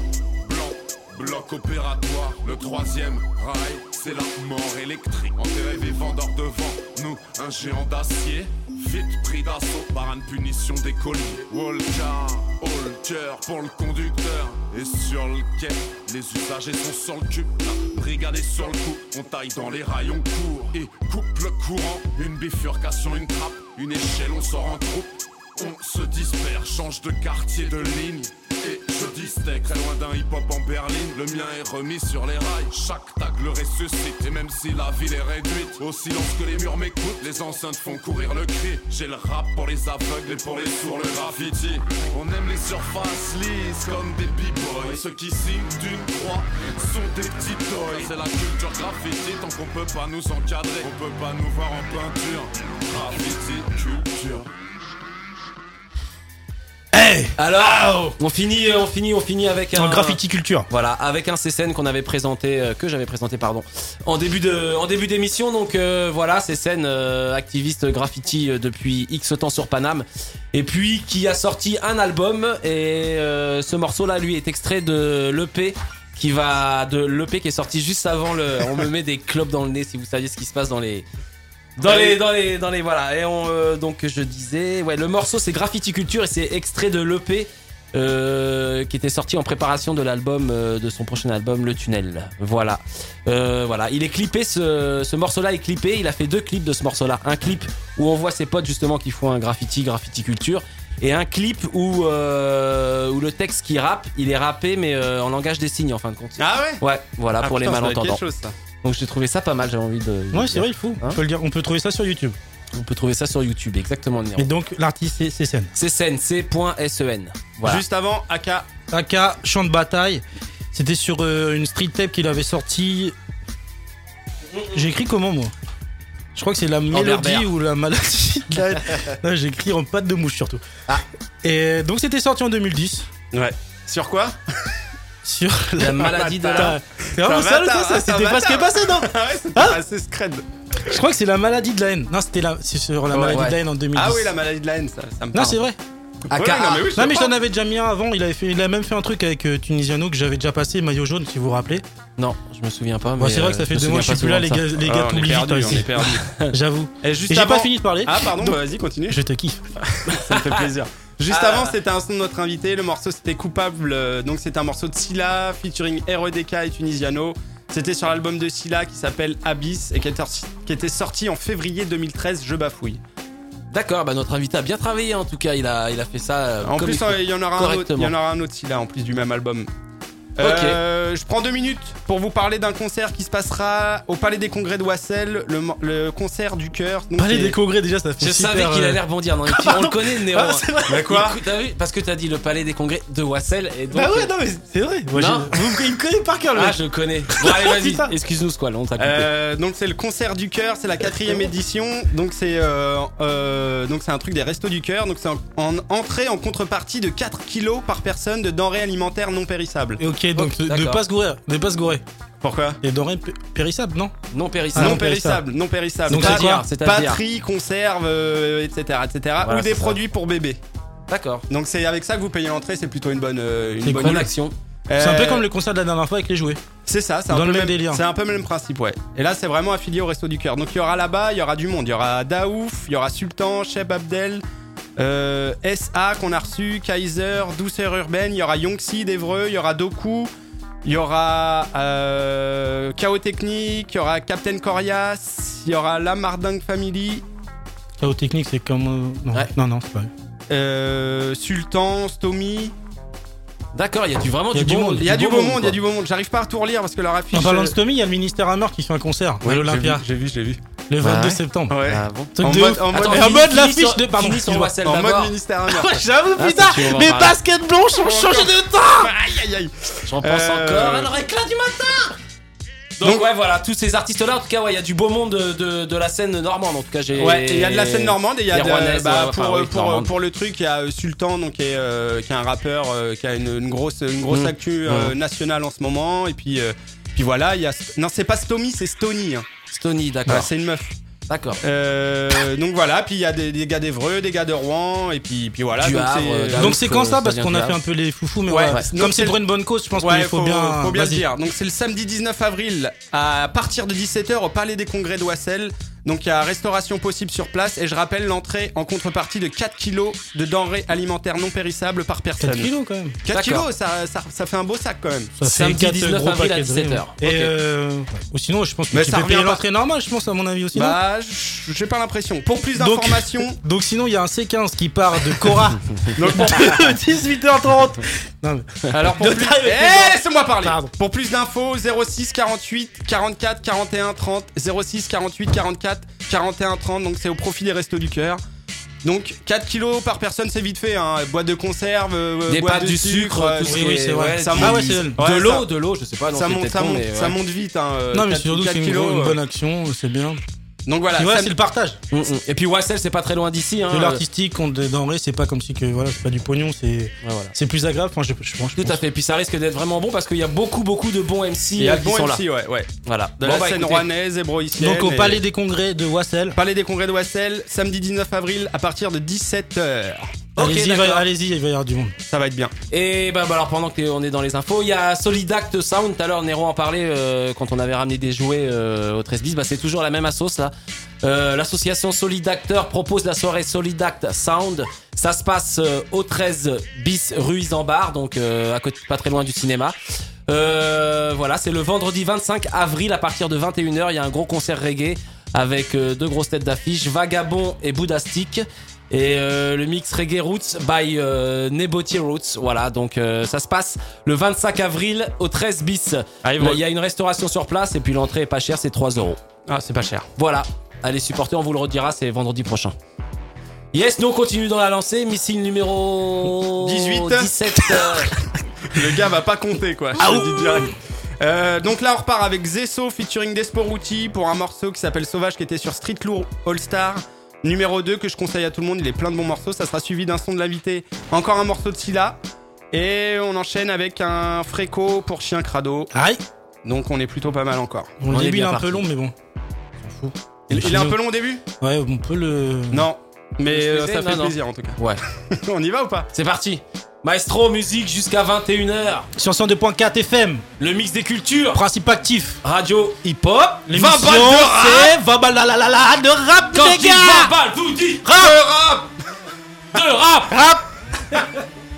[SPEAKER 11] bloc opératoire. Le troisième rail, c'est la mort électrique. Enterré vivant d'or devant nous, un géant d'acier. Vite pris d'assaut par une punition des colis. Walker, Holker pour le conducteur. Et sur le quai, les usagers sont sur le cul. La brigade est sur le coup, on taille dans les rails, on court et coupe le courant. Une bifurcation, une trappe, une échelle, on sort en troupe. On se disperse, change de quartier, de ligne. Et je distingue, très loin d'un hip-hop en berline. Le mien est remis sur les rails, chaque tag le ressuscite. Et même si la ville est réduite, au silence que les murs m'écoutent, les enceintes font courir le cri. J'ai le rap pour les aveugles et pour les sourds le graffiti. On aime les surfaces lisses comme des b-boys. Ceux qui signent d'une croix sont des petits toys. C'est la culture graffiti, tant qu'on peut pas nous encadrer. On peut pas nous voir en peinture. Graffiti, culture.
[SPEAKER 3] Hey! Alors, on finit avec un
[SPEAKER 4] graffiti culture.
[SPEAKER 3] Voilà, avec un CSN qu'on avait présenté, que j'avais présenté, pardon, en début d'émission. Donc voilà, CSN, activiste graffiti depuis X temps sur Paname, et puis qui a sorti un album. Et ce morceau-là, lui, est extrait de l'EP qui est sorti juste avant le. On me met des clopes dans le nez si vous saviez ce qui se passe dans les voilà. Et donc je disais, ouais, le morceau c'est Graffiti Culture et c'est extrait de l'EP qui était sorti en préparation de l'album, de son prochain album Le Tunnel. Voilà. Voilà, il est clippé, ce morceau-là est clippé. Il a fait 2 clips de ce morceau-là. Un clip où on voit ses potes justement qui font un graffiti culture, et un clip où le texte qui rappe, il est rappé mais en langage des signes en fin de compte.
[SPEAKER 1] Ah ouais.
[SPEAKER 3] Ouais, voilà, pour les malentendants.
[SPEAKER 1] Quelque chose, ça.
[SPEAKER 3] Donc j'ai trouvé ça pas mal, j'avais envie de.
[SPEAKER 4] Ouais, c'est vrai, il faut.
[SPEAKER 3] Hein,
[SPEAKER 4] on peut trouver ça sur YouTube.
[SPEAKER 3] On peut trouver ça sur YouTube, exactement.
[SPEAKER 4] Et donc l'artiste c'est CSN.
[SPEAKER 3] CSN, C.SEN. Voilà.
[SPEAKER 1] Juste avant, AK,
[SPEAKER 4] Champ de bataille. C'était sur une street tape qu'il avait sorti. J'ai écrit comment moi? Je crois que c'est la mélodie ou la maladie. Non, j'ai écrit en patte de mouche surtout.
[SPEAKER 3] Ah.
[SPEAKER 4] Et donc c'était sorti en 2010.
[SPEAKER 1] Ouais. Sur quoi?
[SPEAKER 4] Sur
[SPEAKER 3] la maladie de la.
[SPEAKER 4] C'est vraiment ça, c'était pas ce qui est passé, non?
[SPEAKER 1] Ouais, c'était assez scred.
[SPEAKER 4] Je crois que c'est la maladie de la haine. Non, c'est sur la maladie de la haine en 2010.
[SPEAKER 1] Ah oui, la maladie de la haine, ça me parle.
[SPEAKER 4] Non, c'est vrai.
[SPEAKER 3] Ouais,
[SPEAKER 4] non mais j'en avais déjà mis un avant. Il a même fait un truc avec Tunisiano que j'avais déjà passé, maillot jaune, si vous vous rappelez.
[SPEAKER 3] Non, je me souviens pas.
[SPEAKER 4] Bon, c'est vrai que ça fait 2 mois que je suis plus là, les gars t'oublient vite aussi. J'avoue.
[SPEAKER 1] Et juste
[SPEAKER 4] j'ai pas fini de parler.
[SPEAKER 1] Ah pardon, bah vas-y, continue.
[SPEAKER 4] Je te kiffe.
[SPEAKER 1] Ça me fait plaisir. Juste avant, c'était un son de notre invité. Le morceau, c'était Coupable. Donc, c'était un morceau de Silla featuring REDK et Tunisiano. C'était sur l'album de Silla qui s'appelle Abyss et qui était sorti en février 2013. Je bafouille.
[SPEAKER 3] D'accord, bah notre invité a bien travaillé en tout cas. Il a fait ça.
[SPEAKER 1] En plus, il y en aura un autre Silla en plus du même album.
[SPEAKER 3] Ok.
[SPEAKER 1] Je prends 2 minutes pour vous parler d'un concert qui se passera au Palais des Congrès de Wassel, le concert du cœur.
[SPEAKER 4] Palais des Congrès, déjà, ça fait
[SPEAKER 3] Je
[SPEAKER 4] super.
[SPEAKER 3] savais qu'il allait rebondir. Non, on le connaît, le Néo.
[SPEAKER 1] Ah, mais quoi?
[SPEAKER 3] T'as vu? Parce que t'as dit le Palais des Congrès de Wassel. Et donc,
[SPEAKER 4] Bah ouais, non, mais c'est vrai. Moi, il me connaît par cœur, le mec.
[SPEAKER 3] Ah, je connais. Bon, allez, vas-y. Excuse-nous, Squall, on t'a coupé.
[SPEAKER 1] Donc c'est le concert du cœur, c'est la 4e édition. Donc c'est un truc des restos du cœur. Donc c'est en entrée en contrepartie de 4 kilos par personne de denrées alimentaires non périssables.
[SPEAKER 4] Et ok, donc de pas se gourer.
[SPEAKER 1] Pourquoi?
[SPEAKER 4] Et denrées périssables, non?
[SPEAKER 3] Non périssables.
[SPEAKER 1] Non périssables.
[SPEAKER 4] Donc
[SPEAKER 3] c'est-à-dire
[SPEAKER 1] batterie, conserve, etc.
[SPEAKER 3] Voilà,
[SPEAKER 1] ou des
[SPEAKER 3] c'est
[SPEAKER 1] produits pour bébé.
[SPEAKER 3] D'accord.
[SPEAKER 1] Donc c'est avec ça que vous payez l'entrée, c'est plutôt une bonne
[SPEAKER 3] action.
[SPEAKER 1] C'est
[SPEAKER 4] un peu comme le concert de la dernière fois avec les jouets.
[SPEAKER 1] C'est ça, c'est
[SPEAKER 4] dans
[SPEAKER 1] un
[SPEAKER 4] le
[SPEAKER 1] peu
[SPEAKER 4] même délire.
[SPEAKER 1] C'est un peu le même principe, ouais. Et là, c'est vraiment affilié au Resto du Cœur. Donc il y aura là-bas, il y aura du monde. Il y aura Daouf, il y aura Sultan, Cheb Abdel, SA qu'on a reçu, Kaiser, Douceur Urbaine, il y aura Yonxi d'Evreux, il y aura Doku, il y aura Chaos Technique, il y aura Captain Corias, il y aura La Mardingue Family.
[SPEAKER 4] Chaos Technique, c'est comme. Non,
[SPEAKER 3] ouais.
[SPEAKER 4] non, c'est pas.
[SPEAKER 1] Sultan, Stomy.
[SPEAKER 3] D'accord, il y a du beau monde.
[SPEAKER 1] Il y a du beau monde. J'arrive pas à tout relire parce que leur affiche.
[SPEAKER 4] En parlant de Stomy, il y a le Ministère Hammer qui fait un concert à l'Olympia.
[SPEAKER 1] J'ai vu.
[SPEAKER 4] Le 22 septembre.
[SPEAKER 1] Ouais.
[SPEAKER 3] Ah bon.
[SPEAKER 1] En mode
[SPEAKER 4] l'affiche de. Pardon,
[SPEAKER 1] en mode Ministère Hammer.
[SPEAKER 4] J'avoue, putain, mes baskets blanches ont changé de temps.
[SPEAKER 1] Aïe.
[SPEAKER 3] J'en pense encore à leur éclat du matin. Donc ouais, voilà, tous ces artistes-là, en tout cas, ouais, il y a du beau monde de la scène normande. En tout cas,
[SPEAKER 1] il y a de la scène normande et il y a pour le truc, il y a Sultan, donc qui est un rappeur qui a une grosse actu nationale en ce moment. Et puis voilà, il y a non, c'est pas Stomy, c'est Stony. Hein.
[SPEAKER 3] Stony, d'accord.
[SPEAKER 1] Ouais, c'est une meuf.
[SPEAKER 3] D'accord.
[SPEAKER 1] Donc voilà, puis il y a des gars d'Evreux, des gars de Rouen, et puis voilà.
[SPEAKER 4] Donc c'est quand ça, parce qu'on a fait un peu les foufous, mais comme c'est pour une bonne cause, je pense qu'il faut bien
[SPEAKER 1] le dire. Donc c'est le samedi 19 avril à partir de 17h au Palais des Congrès de Wassel. Donc il y a restauration possible sur place et je rappelle l'entrée en contrepartie de 4 kilos de denrées alimentaires non périssables par personne.
[SPEAKER 4] 4 kilos quand même.
[SPEAKER 1] 4 kilos, ça fait un beau sac quand même.
[SPEAKER 4] Ça
[SPEAKER 3] samedi 19 avril à 17h.
[SPEAKER 4] Et ou sinon je pense que tu peux payer l'entrée normale, je pense à mon avis aussi.
[SPEAKER 1] Bah j'ai pas l'impression. Pour plus d'informations.
[SPEAKER 4] Donc sinon il y a un C15 qui part de Cora. Donc 18h30. Non, mais...
[SPEAKER 1] Alors pour plus... laissez-moi parler. Pardon. Pour plus d'infos 06 48 44 41 30 06 48 44 41 30, donc c'est au profit des Restos du Cœur. Donc 4 kilos par personne, c'est vite fait, hein. Boîte de conserve,
[SPEAKER 3] des
[SPEAKER 1] boîte
[SPEAKER 3] pâtes,
[SPEAKER 1] de
[SPEAKER 3] du sucre, tout ce qui est,
[SPEAKER 4] c'est vrai.
[SPEAKER 1] Ça monte,
[SPEAKER 3] de l'eau, je sais pas.
[SPEAKER 1] Ça monte vite, hein.
[SPEAKER 4] Non mais surtout c'est une bonne action, c'est bien.
[SPEAKER 1] Donc voilà,
[SPEAKER 4] Tu vois, c'est le partage.
[SPEAKER 3] Et puis Wassel, c'est pas très loin d'ici. Hein,
[SPEAKER 4] De l'artistique contre des denrées, c'est pas comme si que voilà, c'est pas du pognon, c'est plus agréable. Enfin, je pense.
[SPEAKER 3] Tout à fait. Puis ça risque d'être vraiment bon parce qu'il y a beaucoup de bons MC
[SPEAKER 1] Il y a de
[SPEAKER 3] qui
[SPEAKER 1] bons
[SPEAKER 3] sont
[SPEAKER 1] MC,
[SPEAKER 3] là.
[SPEAKER 1] ouais.
[SPEAKER 3] Voilà.
[SPEAKER 1] De la scène rouennaise, hébroïcienne.
[SPEAKER 4] Donc au Palais des Congrès de Wassel.
[SPEAKER 1] Palais des Congrès de Wassel, samedi 19 avril à partir de 17h.
[SPEAKER 4] Allez-y, allez-y, il va y avoir du monde.
[SPEAKER 1] Ça va être bien.
[SPEAKER 3] Et bah alors pendant qu'on est dans les infos, il y a Solidact Sound. Tout à l'heure, Nero en parlait quand on avait ramené des jouets au 13 bis. Bah c'est toujours la même assos là. L'association Solidacteur propose la soirée Solidact Sound. Ça se passe au 13 bis rue Isambard, donc à côté, pas très loin du cinéma. Voilà, c'est le vendredi 25 avril à partir de 21h. Il y a un gros concert reggae avec deux grosses têtes d'affiche, Vagabond et Boudastic. Et le mix Reggae Roots by Neboti Roots. Voilà, donc ça se passe le 25 avril au 13 bis. Il y a une restauration sur place et puis l'entrée est pas chère, c'est 3€.
[SPEAKER 1] Ah, c'est pas cher.
[SPEAKER 3] Voilà, allez supporter, on vous le redira, c'est vendredi prochain. Yes, nous on continue dans la lancée, missile numéro 17.
[SPEAKER 1] Le gars va pas compter quoi. Je te dis direct. Donc là on repart avec Zesso featuring Desporuti pour un morceau qui s'appelle Sauvage qui était sur Street Lourd All Star numéro 2 que je conseille à tout le monde, il est plein de bons morceaux. Ça sera suivi d'un son de l'invité, encore un morceau de Silla et on enchaîne avec un Fréco pour Chien Crado.
[SPEAKER 4] Aïe.
[SPEAKER 1] Donc on est plutôt pas mal encore.
[SPEAKER 4] Le début est un peu long mais bon. On s'en fout.
[SPEAKER 1] Il est un peu long au début?
[SPEAKER 4] Ouais, on peut le...
[SPEAKER 1] Non, mais ça fait plaisir en tout cas.
[SPEAKER 3] Ouais.
[SPEAKER 1] On y va ou pas?
[SPEAKER 3] C'est parti. Maestro, musique jusqu'à 21h.
[SPEAKER 4] Sur 102.4 FM.
[SPEAKER 3] Le mix des cultures.
[SPEAKER 4] Principe actif.
[SPEAKER 3] Radio hip-hop.
[SPEAKER 4] 20 balles de rap. 20 balles de rap,
[SPEAKER 3] quand
[SPEAKER 4] les gars.
[SPEAKER 3] 20 balles, vous dites
[SPEAKER 4] rap.
[SPEAKER 3] De rap.
[SPEAKER 4] Rap.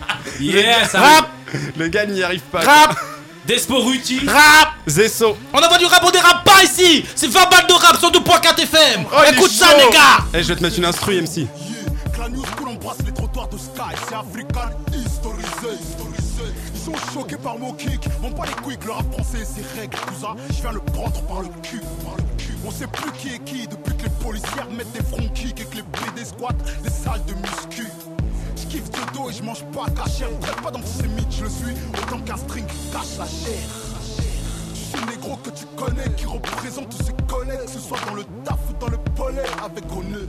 [SPEAKER 3] Yes.
[SPEAKER 1] Rap. Le gars n'y arrive pas.
[SPEAKER 4] Rap.
[SPEAKER 3] Desporuti.
[SPEAKER 4] Rap.
[SPEAKER 1] Zesso.
[SPEAKER 4] On envoie du rap, on dérape pas ici. C'est 20 balles de rap sur 2.4 FM.
[SPEAKER 1] Oh,
[SPEAKER 4] écoute ça, les gars.
[SPEAKER 1] Eh, je vais te mettre une instru, MC.
[SPEAKER 5] La news que l'on brasse les trottoirs de Sky, c'est African historisé. Ils sont choqués par mon kick, m'ont pas les couilles que le rap français c'est règle, tout ça, je viens le prendre par le cul. On sait plus qui est qui depuis que les policières mettent des front kicks et que les PD squattent des salles de muscu. Je kiffe de dos et je mange pas caché, on traite pas d'antisémite, je le suis autant qu'un string cache la chair. Je suis le négro que tu connais qui représente tous ses collègues, que ce soit dans le taf ou dans le polais avec honneur.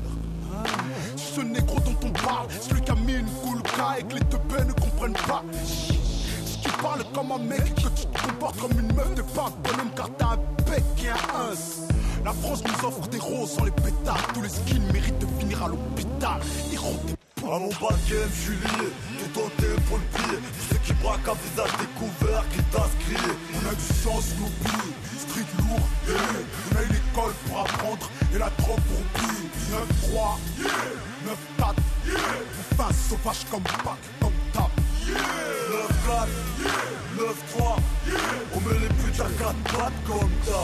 [SPEAKER 5] Ce négro dont on parle, celui qui a mis une goulka et que les teubés ne comprennent pas. Si tu parles comme un mec et que tu te comportes comme une meuf, t'es pas un bonhomme car t'as un bec et un ins. La France nous offre des roses sans les pétards. Tous les skins méritent de finir à l'hôpital. Héros des
[SPEAKER 7] à mon bas de game, je suis lié, tout ôté pour le pied. Tous ceux qui braquent à visage découvert, qui t'inscrivent.
[SPEAKER 5] On a du sens, l'oubli, street lourd, on a eu l'école pour apprendre et la drogue pour oublier. 9-3, 9-4, on passe sauvage comme Pac, comme Tap.
[SPEAKER 7] 9-4, 9-3, on met les putes à 4 pattes comme Tap.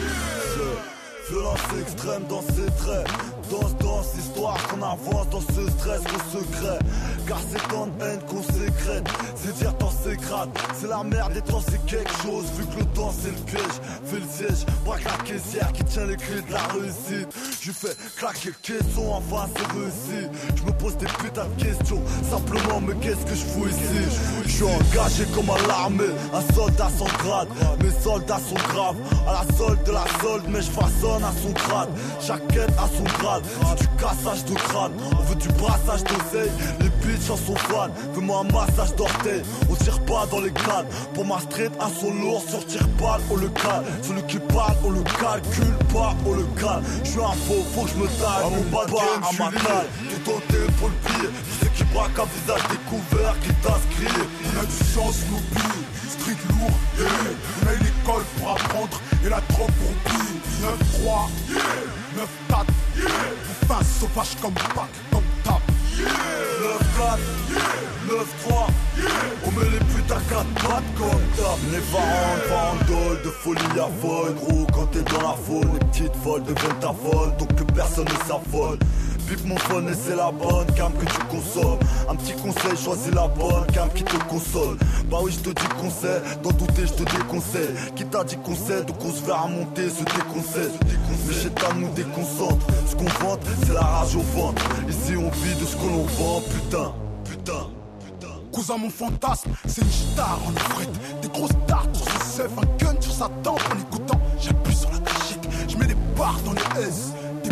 [SPEAKER 7] Violence extrême dans ses traits. Danse, histoire qu'on avance dans ce stress qu'on se crée. Car c'est tant de haine qu'on sécrète. C'est dire tant c'est grade. C'est la merde et tant c'est quelque chose. Vu que le temps c'est le piège. Fais le siège, braque la caissière qui tient les clés de la réussite. Je fais claquer le caisson, enfin c'est réussi. Je me pose des putains de questions. Simplement, mais qu'est-ce que je fous ici? Je suis engagé comme à l'armée. Un soldat sans grade. Mes soldats sont graves. À la solde de la solde, mais je façonne à son grade. Chaque quête à son grade. C'est du cassage de crâne. On veut du brassage d'oseille. Les bitches en sont fans. Fais-moi un massage d'orteil. On tire pas dans les cannes. Pour ma street, un son lourd. Sur tire-balle, on le cale. Celui qui parle, on le calcule pas, on le cale. Je suis un faux, faut que je me taille. À mon bas de game, à ma taille. Tout ôté pour le pied. Tous ceux qui braquent à visage découvert, qui t'inscrivent.
[SPEAKER 5] On a du sens, l'oubli. Street lourd, on a eu l'école pour apprendre et la drogue pour oublier. 9-3, 9-4, on passe sauvage comme Pac, comme Tap.
[SPEAKER 7] 9-4, 9-3, on met les putes à 4 pattes comme Tap. Les farandole, de folie à folle. Gros, quand t'es dans la faune, les petites folles deviennent ta folle. Donc que personne ne s'affole. Pique mon phone et c'est la bonne cam que tu consommes. Un petit conseil, choisis la bonne cam qui te console. Bah oui, je te dis conseil, d'en douter, je te déconseille. Qui t'a dit conseil, donc on se verra monter, se déconseille. Mais chétan nous déconcentre. Ce qu'on vante, c'est la rage au ventre. Ici on vit de ce que l'on vend, putain.
[SPEAKER 5] Cousin, mon fantasme, c'est une star en frette. Des grosses tartes sur ses seufs, un gun sur sa tempe en écoutant. J'appuie sur la cachette, je mets des barres dans les S. Des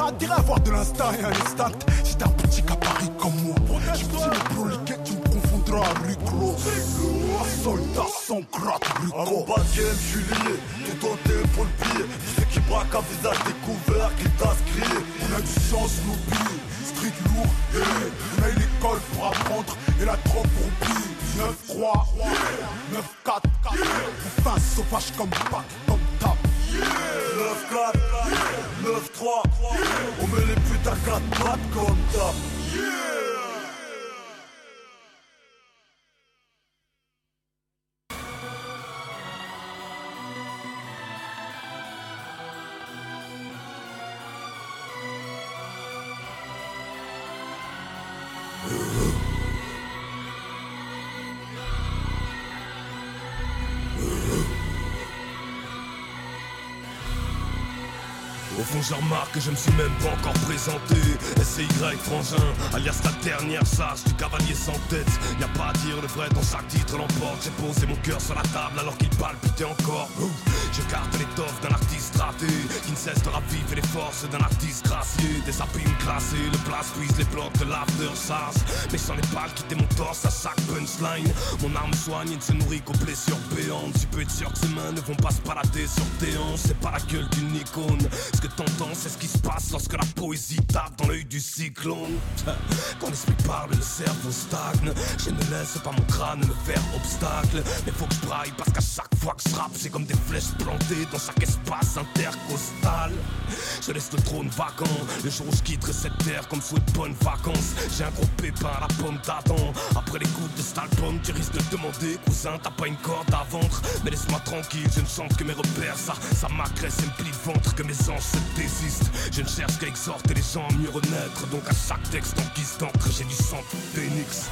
[SPEAKER 5] T'as intérêt à avoir de l'instinct et un instinct. Si t'es un petit capari comme moi, je suis le proliquet, tu me confondras à Rick-Ross. Un soldat sans gratte, Rick-Ross.
[SPEAKER 12] Un combat de game, je suis lié, tout ôté pour le pied. Tu sais qui braque un visage découvert, qui t'inscrit.
[SPEAKER 5] On a du sens, nos pieds, street lourd, on a eu l'école pour apprendre et la trop pour pire. 9-3, 9-4, enfin sauvage comme Pac, comme Tap.
[SPEAKER 12] 9-4, 9-3, on met les putes à 4 pattes comme Tap.
[SPEAKER 13] Au fond je remarque que je me suis même pas encore présenté. SCY Frangin, alias la dernière charge du cavalier sans tête. Y'a pas à dire, le vrai dans chaque titre l'emporte. J'ai posé mon cœur sur la table alors qu'il palpitait encore. Je garde l'étoffe d'un artiste raté qui ne cesse de raviver les forces d'un artiste gracié. Des abîmes classés, le blast squeeze les blocs de l'after charge. Mais j'en ai pas quitté mon torse à chaque punchline. Mon arme soigne et ne se nourrit qu'aux blessures béantes. Tu peux être sûr que ses mains ne vont pas se balader sur tes hanches. C'est pas la gueule d'une icône. Ce que t'entends, c'est ce qui se passe lorsque la poésie tape dans l'œil du cyclone. Quand l'esprit parle, le cerveau stagne. Je ne laisse pas mon crâne me faire obstacle. Mais faut que je braille parce qu'à chaque fois que je rappe, c'est comme des flèches plantées dans chaque espace intercostal. Je laisse le trône vacant le jour où je quitterai cette terre comme souhait de bonnes vacances. J'ai un gros pépin à la pomme d'Adam. Après l'écoute de cet album, tu risques de te demander, cousin, t'as pas une corde à ventre. Mais laisse-moi tranquille, je ne chante que mes repères. Ça m'agresse et me plie le ventre que mes anges se désistent. Je ne cherche qu'à exhorter les gens à mieux renaître. Donc à chaque texte en guise d'encre, j'ai du sang de phénix.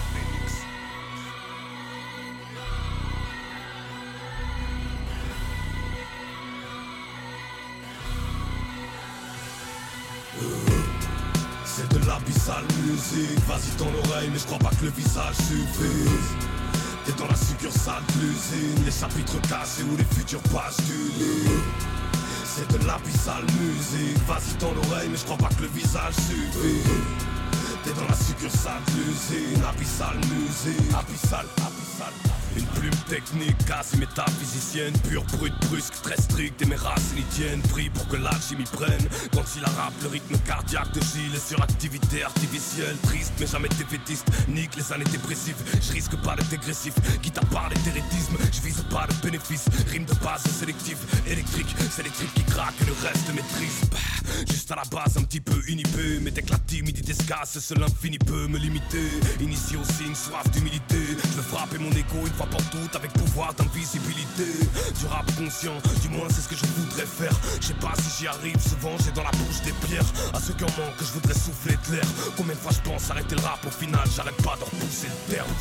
[SPEAKER 13] C'est de l'abyssale musique. Vas-y dans l'oreille, mais je crois pas que le visage suffise. T'es dans la succursale de l'usine, les chapitres cassés ou les futures pages du livre. C'est de l'abyssale musique. Vas-y dans l'oreille, mais je crois pas que le visage suffit. T'es dans la succursale de l'usine, abyssale musique. Abyssale. Une plume technique, quasi métaphysicienne, pure, brute, brusque, très stricte, et mes racines y tiennent. Prie pour que l'alchimie prenne. Quand il arabe, le rythme cardiaque de Gilles est sur activité artificielle. Triste, mais jamais défaitiste. Nique les années dépressives. Je risque pas d'être dégressif. Quitte à parler d'hérétisme, je vise pas le bénéfice. Rime de base sélectif, électrique. C'est les tripes qui craquent et le reste maîtrise. Juste à la base, un petit peu inhibé. Mais dès que la timidité se casse, seul l'infini peut me limiter. Initié au signe, soif d'humilité. Je veux frapper mon égo une fois pour toutes avec pouvoir d'invisibilité. Du rap conscient, du moins c'est ce que je voudrais faire. Je sais pas si j'y arrive, souvent j'ai dans la bouche des pierres. À ceux qui en manquent, je voudrais souffler de l'air. Combien de fois je pense arrêter le rap, au final j'arrête pas de repousser le terme.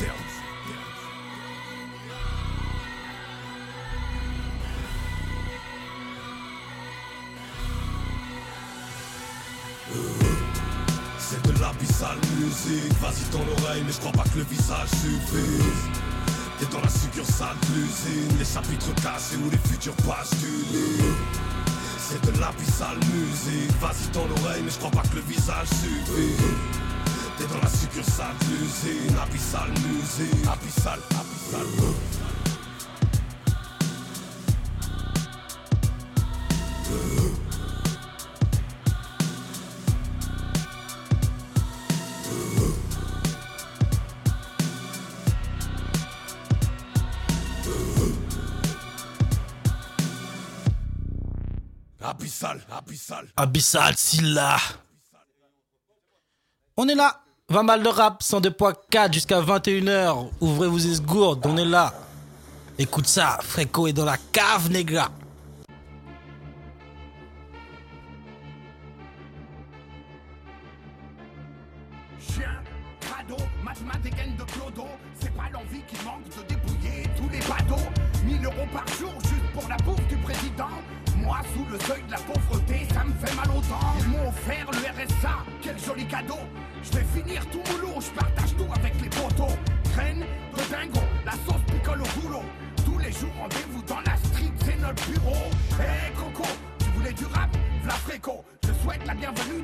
[SPEAKER 13] C'est de l'abyssale musique. Vas-y dans l'oreille, mais je crois pas que le visage suffise. T'es dans la succursale de l'usine, les chapitres cassés ou les futures pages du livre. C'est de l'abyssale musique. Vas-y dans l'oreille, mais je crois pas que le visage suffit. T'es dans la succursale de l'usine, abyssale musique. Abyssale.
[SPEAKER 4] Abyssal, Silla. On est là. 20 balles de rap, 102.4 jusqu'à 21h. Ouvrez vos esgourdes, on est là. Écoute ça, Fréco est dans la cave, nègre.
[SPEAKER 14] Chien, crado, mathématiques de clodo. C'est pas l'envie qui manque de débrouiller tous les bateaux. 1000 € par jour juste pour la bouffe du président. Moi, sous le seuil de la pauvreté, ça me fait mal aux dents. Ils m'ont offert le RSA, quel joli cadeau. Je vais finir tout moulot, je partage tout avec les potos. Graine de dingo, la sauce picole au boulot. Tous les jours, rendez-vous dans la street, c'est notre bureau. Hey Coco, tu voulais du rap? V'la Fréco. Je souhaite la bienvenue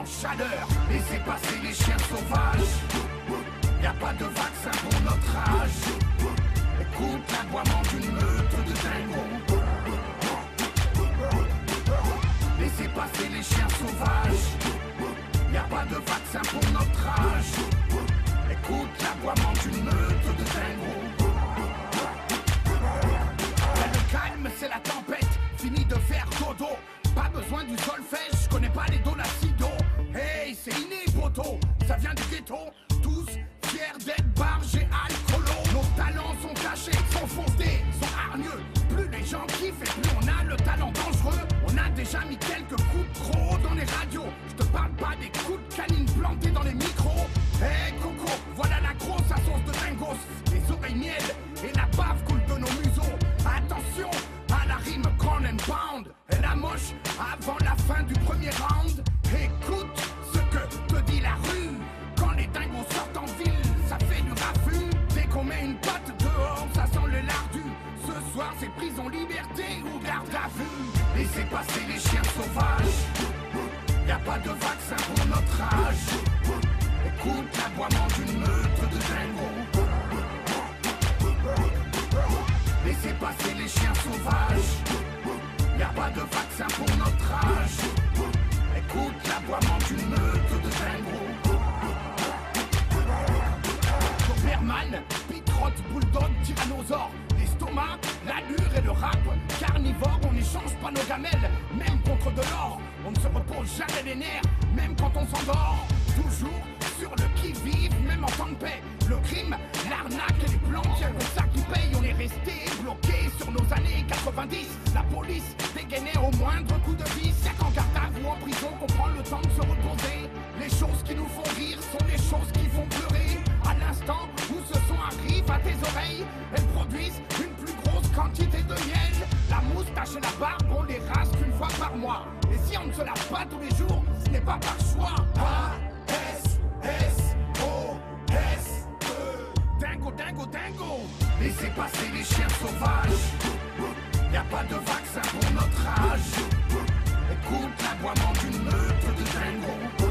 [SPEAKER 14] en chaleur. Laissez passer les chiens sauvages. Y a pas de vaccin pour notre âge. Écoute l'aboiement d'une meute de dingos. Laissez passer les chiens sauvages. Y a pas de vaccin pour notre âge. Écoute l'aboiement d'une meute de dingos. Le calme c'est la tempête. Fini de faire dodo. Pas besoin du solfège, je connais pas les do la si do. Hey, c'est inné poto, ça vient du ghetto. Tous fiers d'être barges et alcoolo. Nos talents sont cachés, sont fondés, sont hargneux. Plus les gens kiffent et plus on a le talent dangereux. On a déjà mis quelques coups de crocs dans les radios. Je te parle pas des coups de canine plantés dans les micros. Hey Coco, voilà la grosse à sauce de dingos. Les oreilles miel et la bave coule de nos museaux. Attention à la rime ground and pound. Et la moche avant la fin du premier round. Écoute ce que te dit la rue. Quand les dingos sortent en ville, ça fait du raffut. Dès qu'on met une patte dehors, ça sent le lardu. Ce soir c'est prison liberté ou garde à vue. Laissez passer les chiens sauvages. Y a pas de vaccin pour notre âge. Écoute l'aboiement d'une meute de dingos. Laissez passer les chiens sauvages. Y a pas de vaccin pour notre âge. Écoute l'aboiement d'une meute de dingos. Doberman, Pitrotte, Bulldog, Tyrannosaure. L'estomac, l'allure et le rap. Carnivore, on n'échange pas nos gamelles. Même contre de l'or, on ne se repose jamais les nerfs. Même quand on s'endort, toujours sur le qui-vive, même en temps de paix. Le crime, l'arnaque et les planques, y'a que ça qui paye. On est resté bloqué sur nos années 90. La police dégainait au moindre coup de vis. Y'a qu'en garde à vue, en prison, qu'on prend le temps de se reposer. Les choses qui nous font rire sont les choses qui font pleurer. À l'instant où ce son arrive à tes oreilles, elles produisent une plus grosse quantité de miel. La moustache et la barbe, on les rase qu'une fois par mois. Et si on ne se lave pas tous les jours, ce n'est pas par choix. Dingo, dingo, dingo. Laissez passer les chiens sauvages. Y a pas de vaccin pour notre âge. Écoute l'aboiement d'une meute de dingo.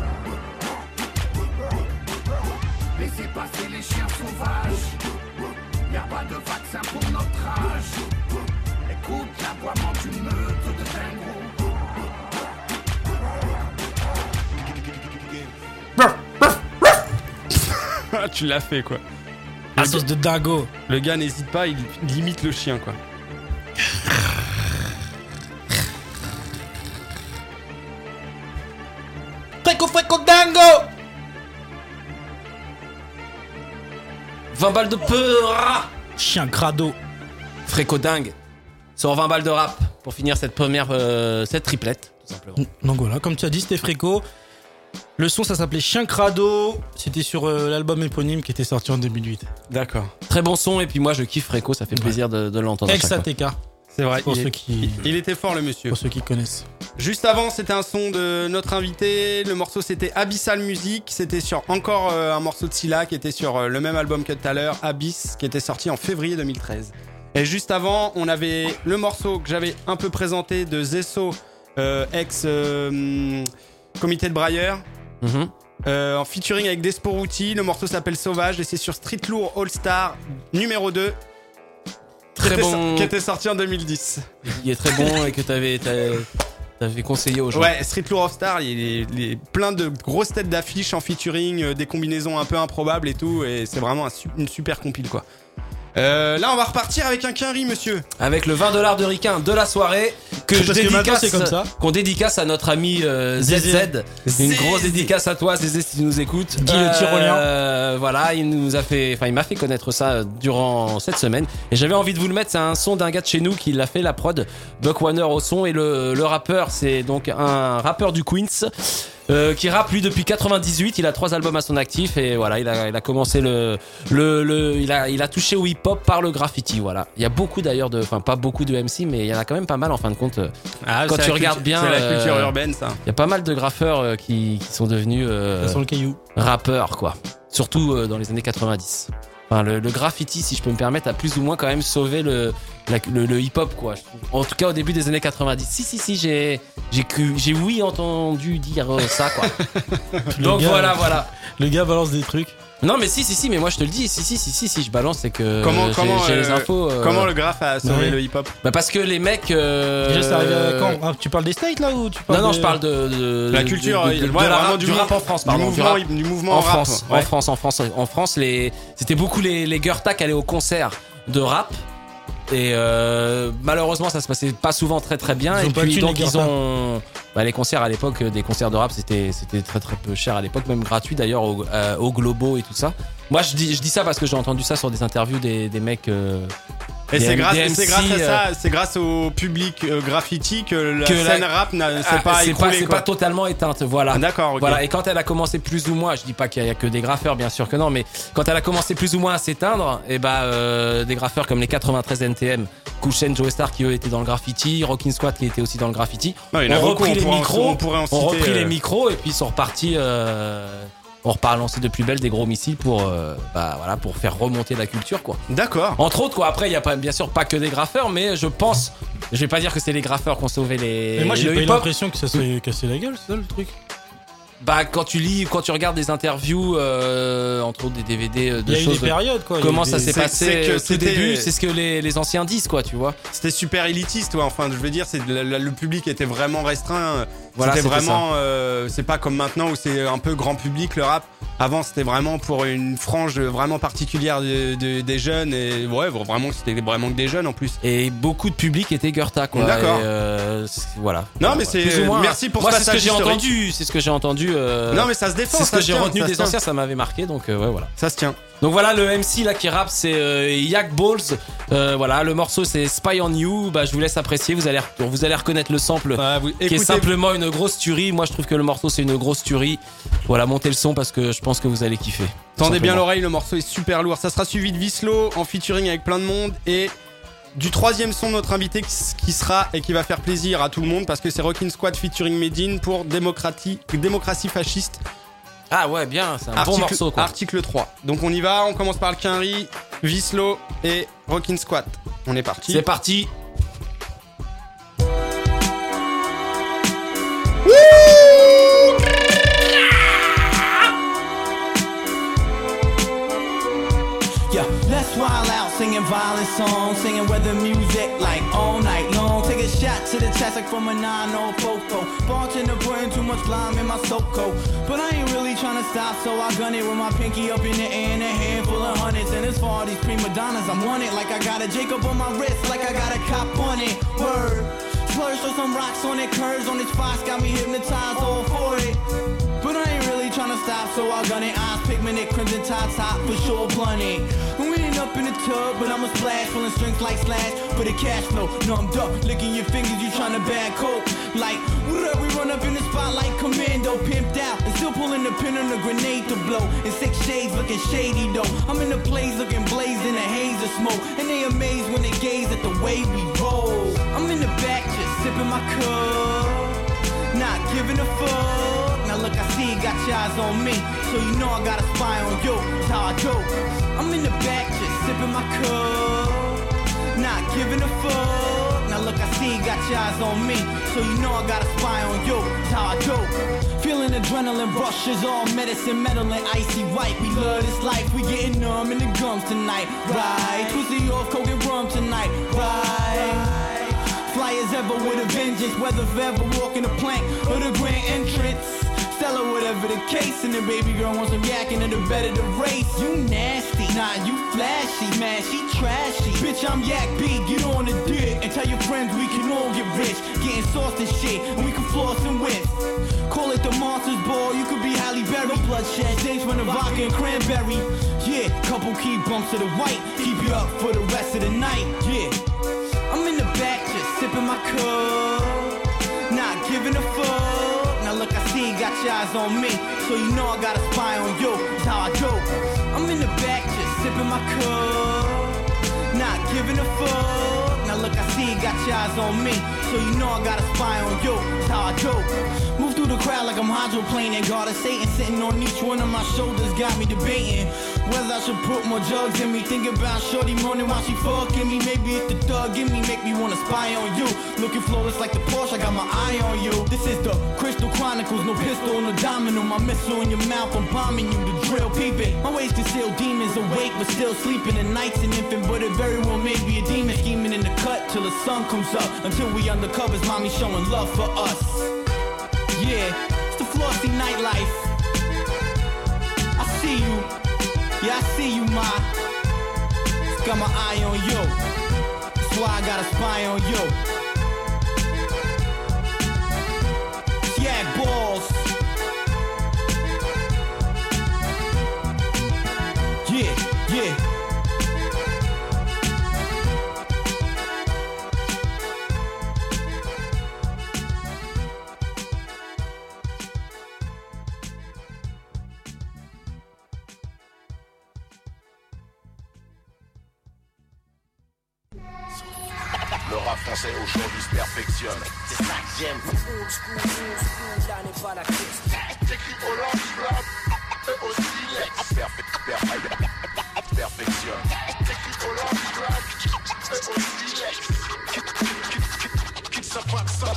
[SPEAKER 14] Laissez passer les chiens sauvages. Y a pas de vaccin pour notre âge. Écoute l'aboiement d'une meute de dingo.
[SPEAKER 1] Tu l'as fait quoi.
[SPEAKER 4] La sauce de dingo.
[SPEAKER 1] Le gars n'hésite pas, il limite le chien quoi.
[SPEAKER 3] Fréco dingo. 20 balles de peur.
[SPEAKER 4] Chien crado.
[SPEAKER 3] Fréco dingue. Sur 20 balles de rap pour finir cette première cette triplette tout simplement.
[SPEAKER 4] Donc voilà, comme tu as dit, c'était Fréco. Le son, ça s'appelait Chien Crado. C'était sur l'album éponyme qui était sorti en 2008.
[SPEAKER 1] D'accord.
[SPEAKER 3] Très bon son, et puis moi je kiffe Fréco, ça fait plaisir de l'entendre.
[SPEAKER 4] Ex-ATK.
[SPEAKER 1] C'est vrai,
[SPEAKER 4] pour ceux qui...
[SPEAKER 1] il était fort le monsieur.
[SPEAKER 4] Pour ceux qui connaissent.
[SPEAKER 1] Juste avant, c'était un son de notre invité. Le morceau, c'était Abyssal Music. C'était sur encore un morceau de Scylla qui était sur le même album que tout à l'heure, Abyss, qui était sorti en février 2013. Et juste avant, on avait le morceau que j'avais un peu présenté de Zesso, ex Comité de Brailleur. En featuring avec Desporuti. Le morceau s'appelle Sauvage et c'est sur Street Lourd All Star numéro 2.
[SPEAKER 3] Très bon.
[SPEAKER 1] Qui était sorti en 2010.
[SPEAKER 3] Il est très bon et que t'avais conseillé aux gens.
[SPEAKER 1] Ouais, Street Lourd All Star, il est plein de grosses têtes d'affiches en featuring, des combinaisons un peu improbables et tout. Et c'est vraiment une super compile quoi. Là, on va repartir avec un quinri, monsieur.
[SPEAKER 3] Avec le $20 de Ricain de la soirée qu'on dédicace à notre ami ZZ. Une grosse dédicace à toi, ZZ, si tu nous écoutes.
[SPEAKER 4] Dis le tyrolien.
[SPEAKER 3] Voilà, il m'a fait connaître ça durant cette semaine. Et j'avais envie de vous le mettre. C'est un son d'un gars de chez nous qui l'a fait, la prod. Buck Warner au son, et le rappeur, c'est donc un rappeur du Queens. Qui rappe lui depuis 98, il a 3 albums à son actif et voilà, il a commencé il a touché au hip-hop par le graffiti, voilà. Il y a beaucoup d'ailleurs pas beaucoup de MC, mais il y en a quand même pas mal en fin de compte. Quand tu regardes bien,
[SPEAKER 1] c'est la culture urbaine ça.
[SPEAKER 3] Il y a pas mal de graffeurs qui sont devenus
[SPEAKER 4] le caillou.
[SPEAKER 3] Rappeurs quoi. Surtout dans les années 90. Enfin, le graffiti, si je peux me permettre, a plus ou moins quand même sauvé le hip-hop, quoi. Je trouve. En tout cas, au début des années 90. Si, j'ai entendu dire ça, quoi. Donc voilà.
[SPEAKER 4] Le gars balance des trucs.
[SPEAKER 3] Non, mais si, mais moi je te le dis, si, je balance, c'est que j'ai les infos.
[SPEAKER 1] Comment le graphe a sauvé le hip-hop?
[SPEAKER 3] Bah parce que les mecs.
[SPEAKER 4] Déjà, c'est arrivé à quand? Ah, tu parles des States là ou tu parles
[SPEAKER 3] Non, je parle de
[SPEAKER 1] la culture,
[SPEAKER 3] du rap en France, pardon.
[SPEAKER 1] Du mouvement
[SPEAKER 3] en
[SPEAKER 1] rap.
[SPEAKER 3] France. En France, c'était beaucoup les Goethe qui allaient au concert de rap. Et malheureusement ça se passait pas souvent très très bien. Et puis donc ils ont les concerts à l'époque, des concerts de rap c'était très très peu cher à l'époque, même gratuit d'ailleurs au Globo et tout ça. Moi je dis ça parce que j'ai entendu ça sur des interviews des mecs.
[SPEAKER 1] Et c'est grâce à ça, c'est grâce au public graffiti que la scène rap s'est pas écroulée.
[SPEAKER 3] C'est pas totalement éteinte, voilà.
[SPEAKER 1] Ah, d'accord, ok.
[SPEAKER 3] Voilà. Et quand elle a commencé plus ou moins, je dis pas qu'il y a que des graffeurs, bien sûr que non, mais quand elle a commencé plus ou moins à s'éteindre, et des graffeurs comme les 93 NTM, Cool Chain, Joe Star qui eux étaient dans le graffiti, Rockin' Squad qui était aussi dans le graffiti, ont repris les micros et puis ils sont repartis. On repart lancer de plus belle des gros missiles pour faire remonter la culture, quoi.
[SPEAKER 1] D'accord.
[SPEAKER 3] Entre autres, quoi. Après, il y a bien sûr pas que des graffeurs, mais je pense, je vais pas dire que c'est les graffeurs qui ont sauvé les.
[SPEAKER 4] Mais moi, j'ai pas eu l'impression que ça s'est cassé la gueule, c'est ça le truc.
[SPEAKER 3] Bah quand tu regardes des interviews, entre autres des DVD de choses.
[SPEAKER 4] Il y a eu des périodes, quoi.
[SPEAKER 3] Comment ça s'est passé au début, c'est ce que les anciens disent, quoi, tu vois.
[SPEAKER 1] C'était super élitiste, ouais. Enfin, je veux dire, le public était vraiment restreint.
[SPEAKER 3] Voilà,
[SPEAKER 1] c'était vraiment, c'est pas comme maintenant où c'est un peu grand public le rap. Avant, c'était vraiment pour une frange vraiment particulière des jeunes et vraiment c'était vraiment que des jeunes en plus.
[SPEAKER 3] Et beaucoup de public était Goethe, quoi.
[SPEAKER 1] D'accord.
[SPEAKER 3] Et, voilà.
[SPEAKER 1] Non, mais c'est merci pour ce passage historique.
[SPEAKER 3] C'est ce que j'ai entendu.
[SPEAKER 1] Non, mais ça se défend.
[SPEAKER 3] C'est ce que j'ai retenu des anciens, ça m'avait marqué, donc voilà.
[SPEAKER 1] Ça se tient.
[SPEAKER 3] Donc voilà, le MC là qui rappe, c'est Yak Balls. Voilà, le morceau c'est Spy on You. Bah, je vous laisse apprécier. Vous allez reconnaître le sample qui est simplement une grosse tuerie. Moi, je trouve que le morceau c'est une grosse tuerie. Voilà, montez le son parce que je pense que vous allez kiffer.
[SPEAKER 1] Tendez bien l'oreille, le morceau est super lourd. Ça sera suivi de Vislo en featuring avec plein de monde et du troisième son de notre invité qui sera et qui va faire plaisir à tout le monde parce que c'est Rockin' Squad featuring Medine pour démocratie fasciste.
[SPEAKER 3] Ah ouais, bien, c'est un bon morceau, quoi.
[SPEAKER 1] Article 3. Donc on y va, on commence par le Quinry, Vislo et Rockin' Squad. On est parti.
[SPEAKER 3] C'est parti.
[SPEAKER 2] Yeah, let's wild out, singing violent songs, singing weather music like all night long. Take a shot to the chest like from a 904. Bartender putting too much lime in my soap coat. But I ain't really trying to stop, so I gun it with my pinky up in the air and a handful of hundreds. And as far as these prima donnas, I'm on it like I got a Jacob on my wrist, like I got a cop on it. Word. Slurs, throw some rocks on it, curves on its spots, got me hypnotized all for it. But I ain't really tryna stop, so I gun it. Eyes pigmented, crimson top, for sure, plenty. We ain't up in the tub, but I'ma splash, pulling strings like Slash for the cash flow. Numbed up, licking your fingers, you tryna bad coke. Like, what up, we run up in the spot like Commando, pimped out, and still pulling the pin on the grenade to blow. In 6 shades, looking shady though. I'm in the place, looking blazed in a haze of smoke, and they amazed when they gaze at the way we roll. I'm in the back, just sipping my cup, not giving a fuck. Now look, I see you got your eyes on me, so you know I got a spy on you. That's how I do. I'm in the back, just sipping my cup, not giving a fuck. Now look, I see you got your eyes on me, so you know I got a spy on you. That's how I do. Feeling adrenaline rushes, all medicine, metal and icy white. We love this life, we getting numb in the gums tonight, right? Twisty off, coke and rum tonight, right? Fly as ever with a vengeance, whether forever walking the plank or the grand entrance. Stella, whatever the case, and the baby girl wants some yak and the better the race. You nasty, nah, you flashy, man, she trashy. Bitch, I'm Yak B, get on the dick and tell your friends we can all get rich. Getting sauce and shit, and we can floss and whiff. Call it the Monsters Ball, you could be Halle Berry. Bloodshed, things from the vodka and cranberry. Yeah, couple key bumps to the white, keep you up for the rest of the night. Yeah, I'm in the back, just sipping my cup, not giving a fuck. Now look, I see you got your eyes on me, so you know I got a spy on you. That's how I do. I'm in the back, just sipping my cup, not giving a fuck. Now look, I see you got your eyes on me, so you know I got a spy on you. That's how I do. Move through the crowd like I'm hydroplaning. God of Satan sitting on each one of my shoulders, got me debating.
[SPEAKER 15] Whether I should put more drugs in me. Think about shorty moaning while she fucking me. Maybe it's the thug in me, make me wanna spy on you. Looking flawless like the Porsche, I got my eye on you. This is the Crystal Chronicles, no pistol, no domino. My missile in your mouth, I'm bombing you. The drill peeping. My ways conceal demons awake, but still sleeping. The night's an infant, but it very well may be a demon scheming in the cut till the sun comes up. Until we undercovers, mommy showing love for us. Yeah, it's the Flossy nightlife. I see you. Yeah, I see you, ma. Just got my eye on you. That's why I got a spy on you. Yeah, balls. Yeah, yeah.
[SPEAKER 16] Le rap français aujourd'hui se perfectionne. C'est ça que j'aime.
[SPEAKER 17] Old school, là n'est pas la question.
[SPEAKER 16] J'écris au lance-flamme et au silex. Perfectionne. J'écris au lance-flamme et au silex. Quitte ça pas que ça.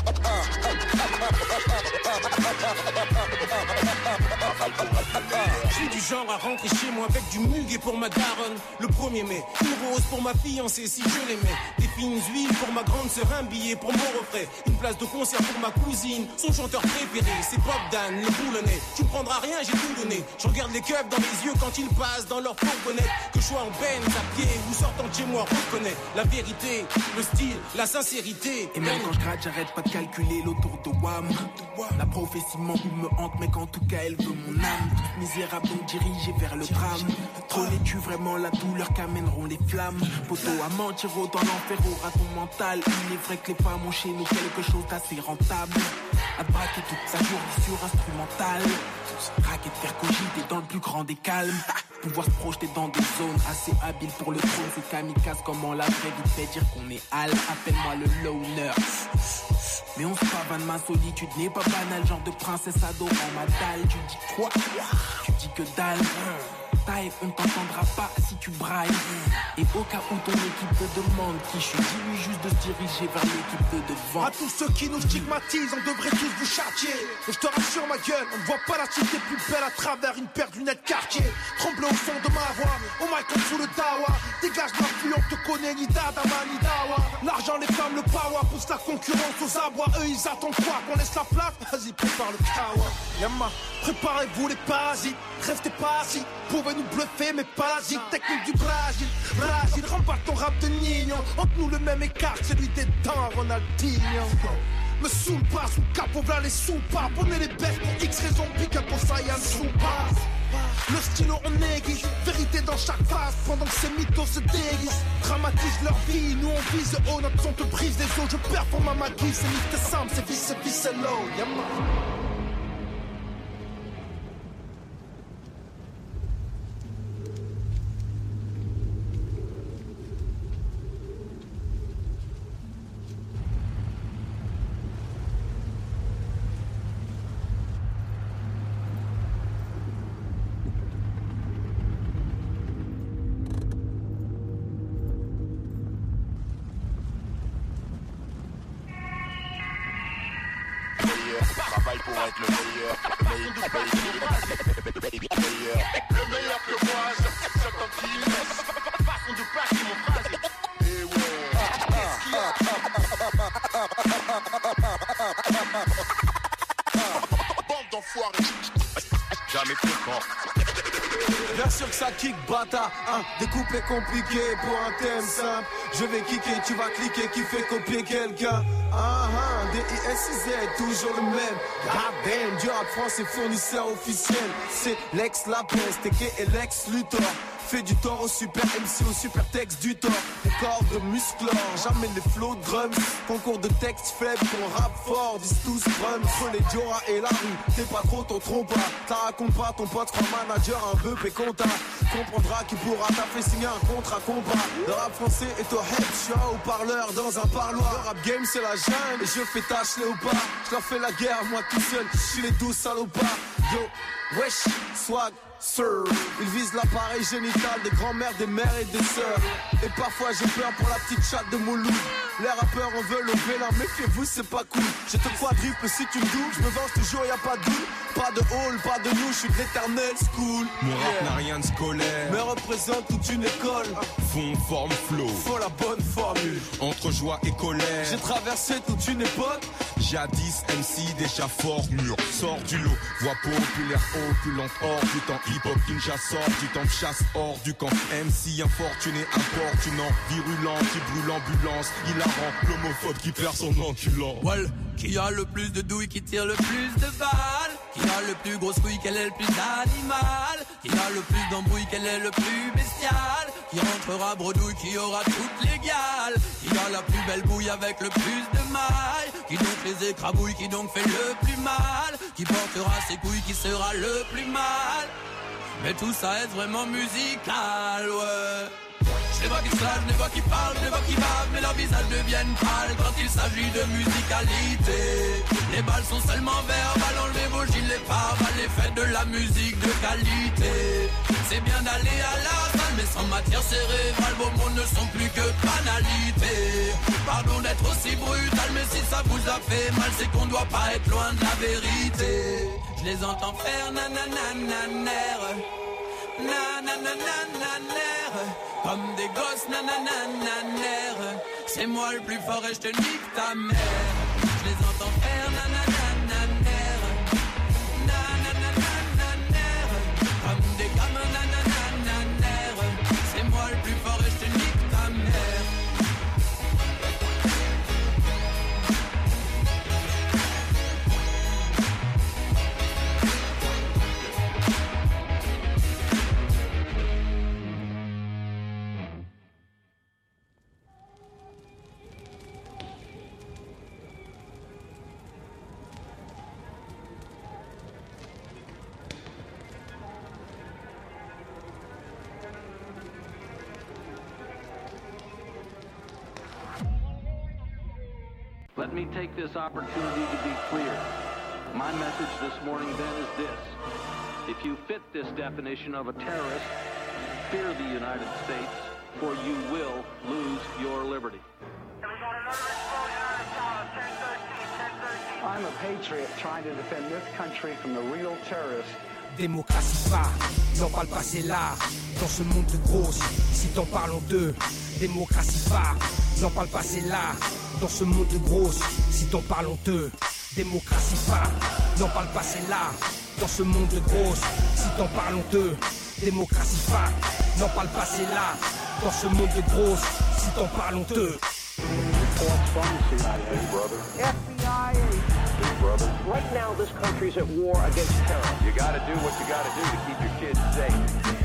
[SPEAKER 9] Je suis du genre à rentrer chez moi avec du muguet pour ma daronne. Le 1er mai, une rose pour ma fiancée si je l'aimais. Des fines huiles pour ma grande sœur, un billet pour mon refrain. Une place de concert pour ma cousine, son chanteur préféré, c'est Bob Dan, le boulonnais. Tu me prendras rien, j'ai tout donné. Je regarde les keufs dans les yeux quand ils passent dans leur fourgonnette. Que je sois en Benz, à pied ou sortant de chez moi, reconnais la vérité, le style, la sincérité.
[SPEAKER 18] Et même quand je gratte, j'arrête pas de calculer l'autour de WAM. La prophétie me hante, mais qu'en tout cas elle veut mon âme. Toute misérable donc dirigée vers le drame. Connais-tu vraiment la douleur qu'amèneront les flammes? Poteau à mentir autant l'enfer aura ton mental. Il est vrai que les femmes ont chez nous quelque chose d'assez rentable. À braquer toute sa journée sur instrumental. Raquer de faire cogiter dans le plus grand des calmes. Pouvoir se projeter dans des zones assez habiles pour le trône. C'est kamikaze comment la vraie vie fait dire qu'on est hal. Appelle-moi le loner. Mais on se pavane, ma solitude n'est pas banale. Genre de princesse adorant ma dalle. Tu dis quoi? Tu dis que dalle. On ne t'entendra pas si tu brailles. Et au cas où ton équipe te demande qui je suis, dis-lui juste de se diriger vers l'équipe de devant.
[SPEAKER 19] À tous ceux qui nous stigmatisent, on devrait tous vous châtier. Et je te rassure ma gueule, on ne voit pas la cité plus belle à travers une paire de lunettes quartier. Tremble au son de ma voix, au mic comme sous le dawa. Dégage ma pluie, on te connaît ni Dadama ni Dawa. L'argent, les femmes, le power pousse la concurrence aux abois. Eux ils attendent quoi? Qu'on laisse la place? Vas-y, prépare le kawa. Yamma, préparez-vous les parasites. Restez pas assis, pouvez nous bluffer mais pas l'asile. Technique du Brésil, Brésil, remballe ton rap de nignon. Entre nous le même écart, celui des temps Ronaldinho. Me saoule pas, sous capot, v'là les soupapes. On est les bêtes pour X raisons, pique up pour Saiyan Soupas. Le stylo on aiguise, vérité dans chaque phase. Pendant que ces mythos se déguisent, dramatisent leur vie. Nous on vise haut, notre son te brise les os. Je performe à ma guise, c'est mythe simple, c'est vice, c'est low.
[SPEAKER 16] Travaille pour être le meilleur. Le meilleur que moi, j'entends qu'il laisse. Façon de passer mon phrase. Et ouais, qu'est-ce qu'il y a? Bande d'enfoirés. Jamais content.
[SPEAKER 20] Bien sûr que ça kick bata, hein, des couplets compliqués pour un thème simple. Je vais kicker, tu vas cliquer, qui fait copier quelqu'un. D-I-S-I-Z, toujours le même. Goddamn, du rap français fournisseur officiel. C'est Lex Lapeste, et Lex Luthor. Fait du tort au super MC, au super texte du tort. Des corps de musclores, jamais les flots de drums. Concours de texte faible, ton rap fort, disent tous drum. Entre les Diora et la rue, t'es pas trop ton trompe. T'as raconte pas ton pote, crois manager, un peu péconta. Comprendra qu'il pourra t'appeler signer un contrat combat. Le rap français est au head, je suis un haut-parleur dans un parloir. Le rap game c'est la jungle, et je fais tâche léopard. Je leur fais la guerre, moi tout seul, je suis les 12 salopards. Yo, wesh, swag, sir. Ils visent l'appareil génital des grands-mères, des mères et des sœurs. Et parfois j'ai peur pour la petite chatte de Mouloud. Les rappeurs en veulent au vélin, méfiez-vous c'est pas cool. Je te quadruple si tu me doubles, je me venge toujours, y'a pas de doule. Pas de hall, pas de nous, je suis de l'éternel school.
[SPEAKER 13] Mon rap n'a rien de scolaire,
[SPEAKER 20] mais représente toute une école.
[SPEAKER 13] Fond, forme, flow,
[SPEAKER 20] faut la bonne formule.
[SPEAKER 13] Entre joie et colère,
[SPEAKER 20] j'ai traversé toute une époque.
[SPEAKER 13] Jadis MC déjà fort mûr, sort du lot. Voix populaire, opulente, hors du temps. Hip-hop ninja sort du temps de chasse hors du camp. MC infortuné, importunant, virulent, qui brûle l'ambulance. Hilarant, l'homophobe qui perd son enculant.
[SPEAKER 8] Well, qui a le plus de douilles, qui tire le plus de balles? Qui a le plus gros couille, quel est le plus d'animal? Qui a le plus d'embrouille, quel est le plus bestial? Qui rentrera bredouille, qui aura toutes les gales? Qui a la plus belle bouille avec le plus de mailles? Qui donc les écrabouille, qui donc fait le plus mal? Qui portera ses couilles, qui sera le plus mal? Mais tout ça est vraiment musical, ouais. Je les vois qui slage, je les vois qui parlent, je les vois qui bavent, mais leurs visages deviennent pâles quand il s'agit de musicalité. Les balles sont seulement verbales, enlevez vos gilets pare-balles, les faites de la musique de qualité. C'est bien d'aller à la salle, mais sans matière cérébrale, vos mots ne sont plus que banalité. Pardon d'être aussi brutal, mais si ça vous a fait mal, c'est qu'on doit pas être loin de la vérité. Je les entends faire nananananer, nananananer, comme des gosses nananananer. C'est moi le plus fort et je te nique ta mère. Je les entends faire nananananer, nananananer, comme des gamins nananananer. C'est moi le plus fort et je te nique ta mère.
[SPEAKER 21] Let me take this opportunity to be clear. My message this morning then is this. If you fit this definition of a terrorist, fear the United States, for you will lose your liberty.
[SPEAKER 22] I'm a patriot trying to defend this country from the real terrorists.
[SPEAKER 23] Démocratie pas, n'en parle pas, c'est là. Dans ce monde de grosses, si t'en parlons d'eux. Démocratie pas, n'en parle pas, c'est là. Dans ce monde de grosses, si t'en parlons d'eux. Démocratie pas, n'en parle pas, c'est là. Dans ce monde de grosses, si t'en parlons d'eux. Démocratie pas, n'en parle pas, c'est là. Dans ce monde de grosses, si t'en parlons d'eux.
[SPEAKER 22] FBI agents,
[SPEAKER 21] brother.
[SPEAKER 22] Right now, this country's at war against terror.
[SPEAKER 21] You gotta do what you gotta do to keep your kids safe.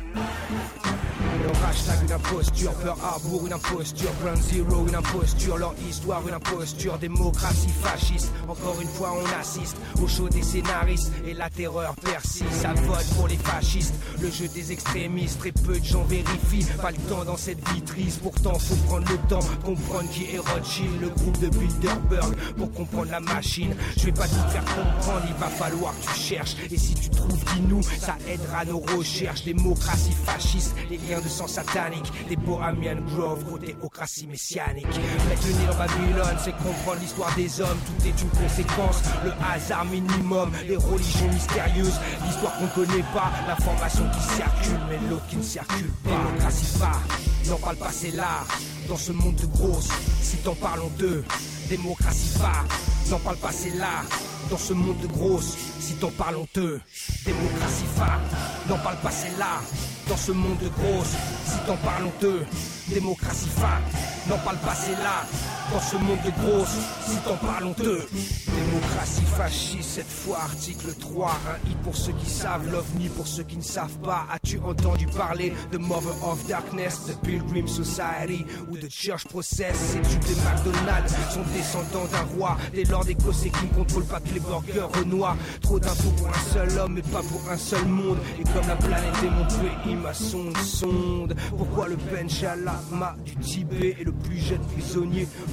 [SPEAKER 23] Leur hashtag une imposture, Pearl Harbor une imposture, Ground Zero une imposture, leur histoire une imposture, démocratie fasciste. Encore une fois on assiste au show des scénaristes et la terreur persiste. Ça vote pour les fascistes, le jeu des extrémistes. Très peu de gens vérifient, pas le temps dans cette vie triste. Pourtant faut prendre le temps, comprendre qui est Rothschild, le groupe de Bilderberg, pour comprendre la machine. Je vais pas tout faire comprendre, il va falloir que tu cherches. Et si tu trouves dis-nous, ça aidera nos recherches. Démocratie fasciste, les liens de sang satanique, des Bohemian Grove, gros théocratie messianique. Mettre le nez dans Babylone, c'est comprendre l'histoire des hommes. Tout est une conséquence, le hasard minimum, les religions mystérieuses, l'histoire qu'on connaît pas, l'information qui circule, mais l'autre qui ne circule pas. Démocratie pas, n'en parle pas, c'est là. Dans ce monde de grosses, si t'en parlons d'eux. Démocratie pas, n'en parle pas, c'est là. Dans ce monde de grosses, si t'en parlons d'eux. Démocratie pas, n'en parle pas, c'est là. Dans ce monde de grosses, si t'en parlons d'eux. Démocratie pas, n'en parle pas, c'est là. Dans ce monde de grosses, si t'en parlons d'eux. Démocratie fasciste, cette fois article 3. Un hit pour ceux qui savent, l'OVNI pour ceux qui ne savent pas. As-tu entendu parler de Mother of Darkness, de Pilgrim Society ou de Church Process? Ces tubes des McDonald's sont descendants d'un roi. Des lords écossais qui ne contrôlent pas que les burgers renois. Trop d'infos pour un seul homme et pas pour un seul monde. Et comme la planète est mon pays, ma sonde. Pourquoi le Bench Lama du Tibet est le plus jeune prisonnier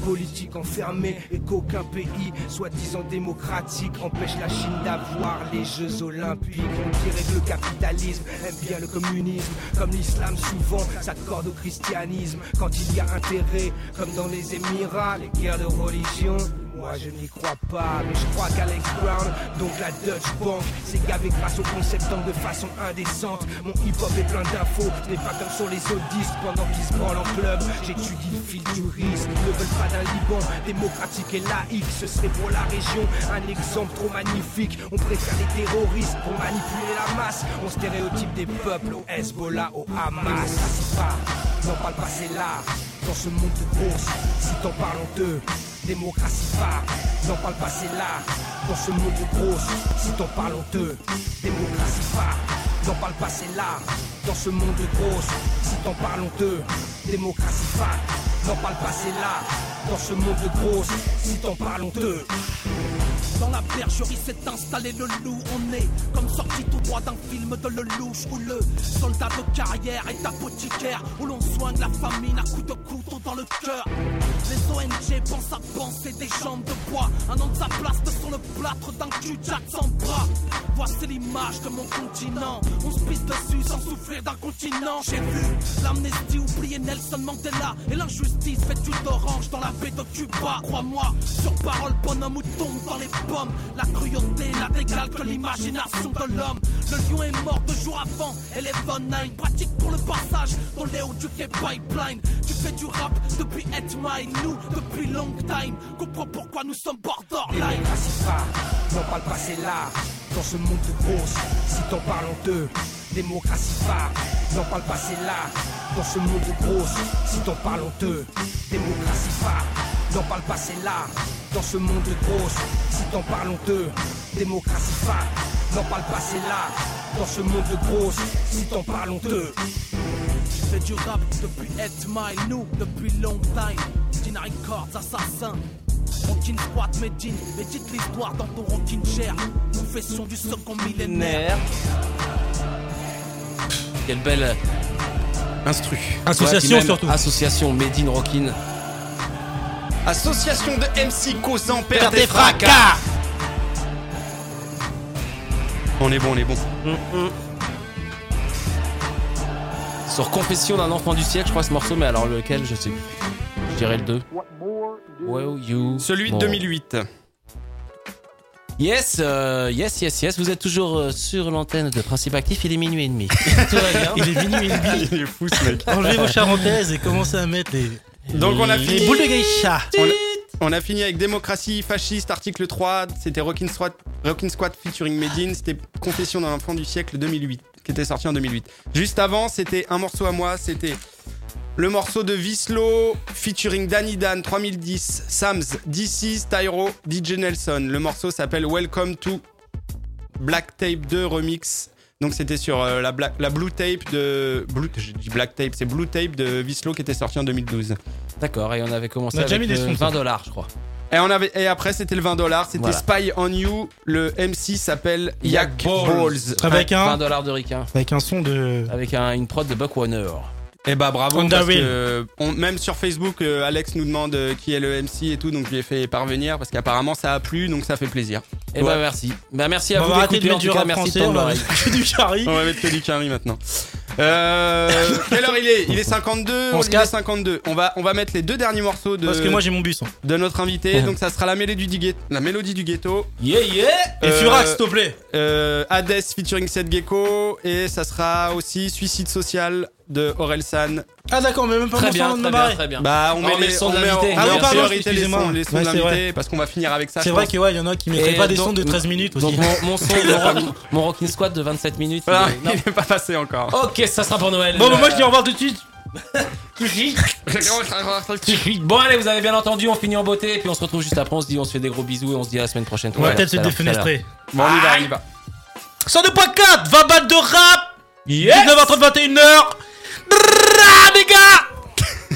[SPEAKER 23] politique enfermée et qu'aucun pays, soi-disant démocratique, empêche la Chine d'avoir les Jeux Olympiques. On dirait que le capitalisme aime bien le communisme, comme l'islam souvent s'accorde au christianisme. Quand il y a intérêt, comme dans les Émirats, les guerres de religion. Moi je n'y crois pas, mais je crois qu'Alex Brown, donc la Deutsche Bank, s'est gavé grâce au concept de façon indécente. Mon hip-hop est plein d'infos, n'est pas comme sur les autres disques. Pendant qu'ils se branlent en club, j'étudie le fil du risque. Ils ne veulent pas d'un Liban démocratique et laïque. Ce serait pour la région un exemple trop magnifique. On préfère les terroristes pour manipuler la masse. On stéréotype des peuples au Hezbollah, au Hamas. N'en parle pas, c'est là, dans ce monde de course. Si t'en parles honteux, démocratie pas, n'en parle pas, c'est là, dans ce monde de grosse. Si t'en parles honteux, démocratie pas, n'en parle pas, c'est là, dans ce monde de grosse. Si t'en parles honteux, démocratie pas, n'en parle pas, c'est là, dans ce monde de grosse. Si t'en parles honteux.
[SPEAKER 9] Dans la bergerie s'est installé le loup. On est comme sorti tout droit d'un film de Lelouch, où le soldat de carrière est apothicaire, où l'on soigne la famine à coups de couteau dans le cœur. Les ONG pensent à penser des jambes de bois, un nom de sa place sur le plâtre d'un cul-jack sans bras. Voici l'image de mon continent, on se pisse dessus sans souffrir d'un continent. J'ai vu l'amnestie oublier Nelson Mandela et l'injustice vêtue d'orange dans la baie de Cuba. Crois-moi, sur parole, bonhomme ou tombe dans les pommes. La cruauté n'a d'égal que l'imagination de l'homme. Le lion est mort 2 jours avant, elle est bonne à une pratique pour le passage dans les hauts du quai Pipeline. Tu fais du rap depuis 8 Mile, nous depuis long time. Comprends pourquoi nous sommes borderline.
[SPEAKER 23] Démocratie pas, n'en parle pas, c'est là, dans ce monde de grosse. Si t'en parles honteux, démocratie pas, n'en parle pas, c'est là, dans ce monde de grosse. Si t'en parles honteux, démocratie pas, n'en parle pas, c'est là, dans ce monde de grosse. Si t'en parles honteux, démocratie pas, n'en parle pas, c'est là, dans ce monde de grosse. Si t'en parles honteux.
[SPEAKER 9] Je fais du rap depuis 8 Mile, nous depuis long time. Dina Records, assassin. Rockin' Squad, Medine, médite l'histoire dans ton rockin' chair. Confession du second millénaire.
[SPEAKER 3] Quelle belle
[SPEAKER 1] instru.
[SPEAKER 4] Association surtout.
[SPEAKER 3] Association Medine Rockin'.
[SPEAKER 1] Association de MC causant perte
[SPEAKER 3] des
[SPEAKER 1] et fracas. On est bon, on est bon.
[SPEAKER 3] Sur Confession d'un enfant du siècle, je crois ce morceau, mais alors lequel, je sais plus. Je dirais le 2.
[SPEAKER 1] Celui de 2008.
[SPEAKER 3] Yes, vous êtes toujours sur l'antenne de Principe Actif, il est minuit et demi.
[SPEAKER 4] Il est minuit et demi.
[SPEAKER 1] Il est fou ce mec.
[SPEAKER 4] Enlevez vos charentaises et commencez à mettre les...
[SPEAKER 1] Donc on a fini.
[SPEAKER 4] Les boules de geisha.
[SPEAKER 1] On a fini avec démocratie fasciste, article 3. C'était Rockin' Squad featuring Medine. C'était Confession d'un enfant du siècle 2008, qui était sorti en 2008. Juste avant, c'était un morceau à moi. C'était le morceau de Vislo featuring Danny Dan 3010, Sams, DC, Tyro, DJ Nelson. Le morceau s'appelle Welcome to Black Tape 2 Remix. Donc c'était sur la Blue Tape de... J'ai dit Black Tape, c'est Blue Tape de Vislo qui était sorti en 2012.
[SPEAKER 3] D'accord, et on avait commencé avec $20, je crois.
[SPEAKER 1] Et après c'était le $20, c'était voilà. Spy on You, le MC s'appelle Yak Balls.
[SPEAKER 4] Avec un
[SPEAKER 3] $20 de ricain.
[SPEAKER 4] Avec un son de...
[SPEAKER 3] Avec une prod de Buck Warner.
[SPEAKER 1] Eh bah bravo, parce que même sur Facebook, Alex nous demande qui est le MC et tout, donc je lui ai fait parvenir parce qu'apparemment ça a plu, donc ça fait plaisir.
[SPEAKER 3] Et bah merci. Bah merci à vous d'écouter, en tout cas merci de ton oreille.
[SPEAKER 4] Du carry.
[SPEAKER 1] On va mettre que du carry maintenant. Quelle heure il est ? Il est 52. Il est 52. On va mettre les 2 derniers morceaux de...
[SPEAKER 4] Parce que moi j'ai mon bus.
[SPEAKER 1] De notre invité, donc ça sera la mélodie du ghetto.
[SPEAKER 3] Yeah yeah.
[SPEAKER 4] Et Furax s'il te plaît.
[SPEAKER 1] Hades featuring Seth Gecko, et ça sera aussi Suicide Social de Orelsan.
[SPEAKER 4] Ah d'accord, mais même pas
[SPEAKER 3] très
[SPEAKER 4] mon
[SPEAKER 3] bien,
[SPEAKER 4] son de
[SPEAKER 3] très bien.
[SPEAKER 1] Bah on met les sons de l'invité.
[SPEAKER 4] Ah oui, pardon, excusez-moi.
[SPEAKER 1] Les sons de l'invité parce qu'on va finir avec ça.
[SPEAKER 4] C'est vrai qu'il y en a qui mettraient pas des sons de 13 minutes aussi.
[SPEAKER 3] Donc mon Rockin' Squad de 27 minutes.
[SPEAKER 1] Voilà, il est pas passé encore.
[SPEAKER 3] Ok, ça sera pour Noël.
[SPEAKER 4] Bon, moi je dis au revoir tout de suite.
[SPEAKER 3] Bon allez, vous avez bien entendu, on finit en beauté et puis on se retrouve juste après, on se dit, on se fait des gros bisous et on se dit à la semaine prochaine.
[SPEAKER 4] On va peut-être se défenestrer.
[SPEAKER 1] Bon, on y va.
[SPEAKER 4] 102.4, 20 balles de rap.
[SPEAKER 3] Yes.
[SPEAKER 4] 19h30, 21h. Les gars.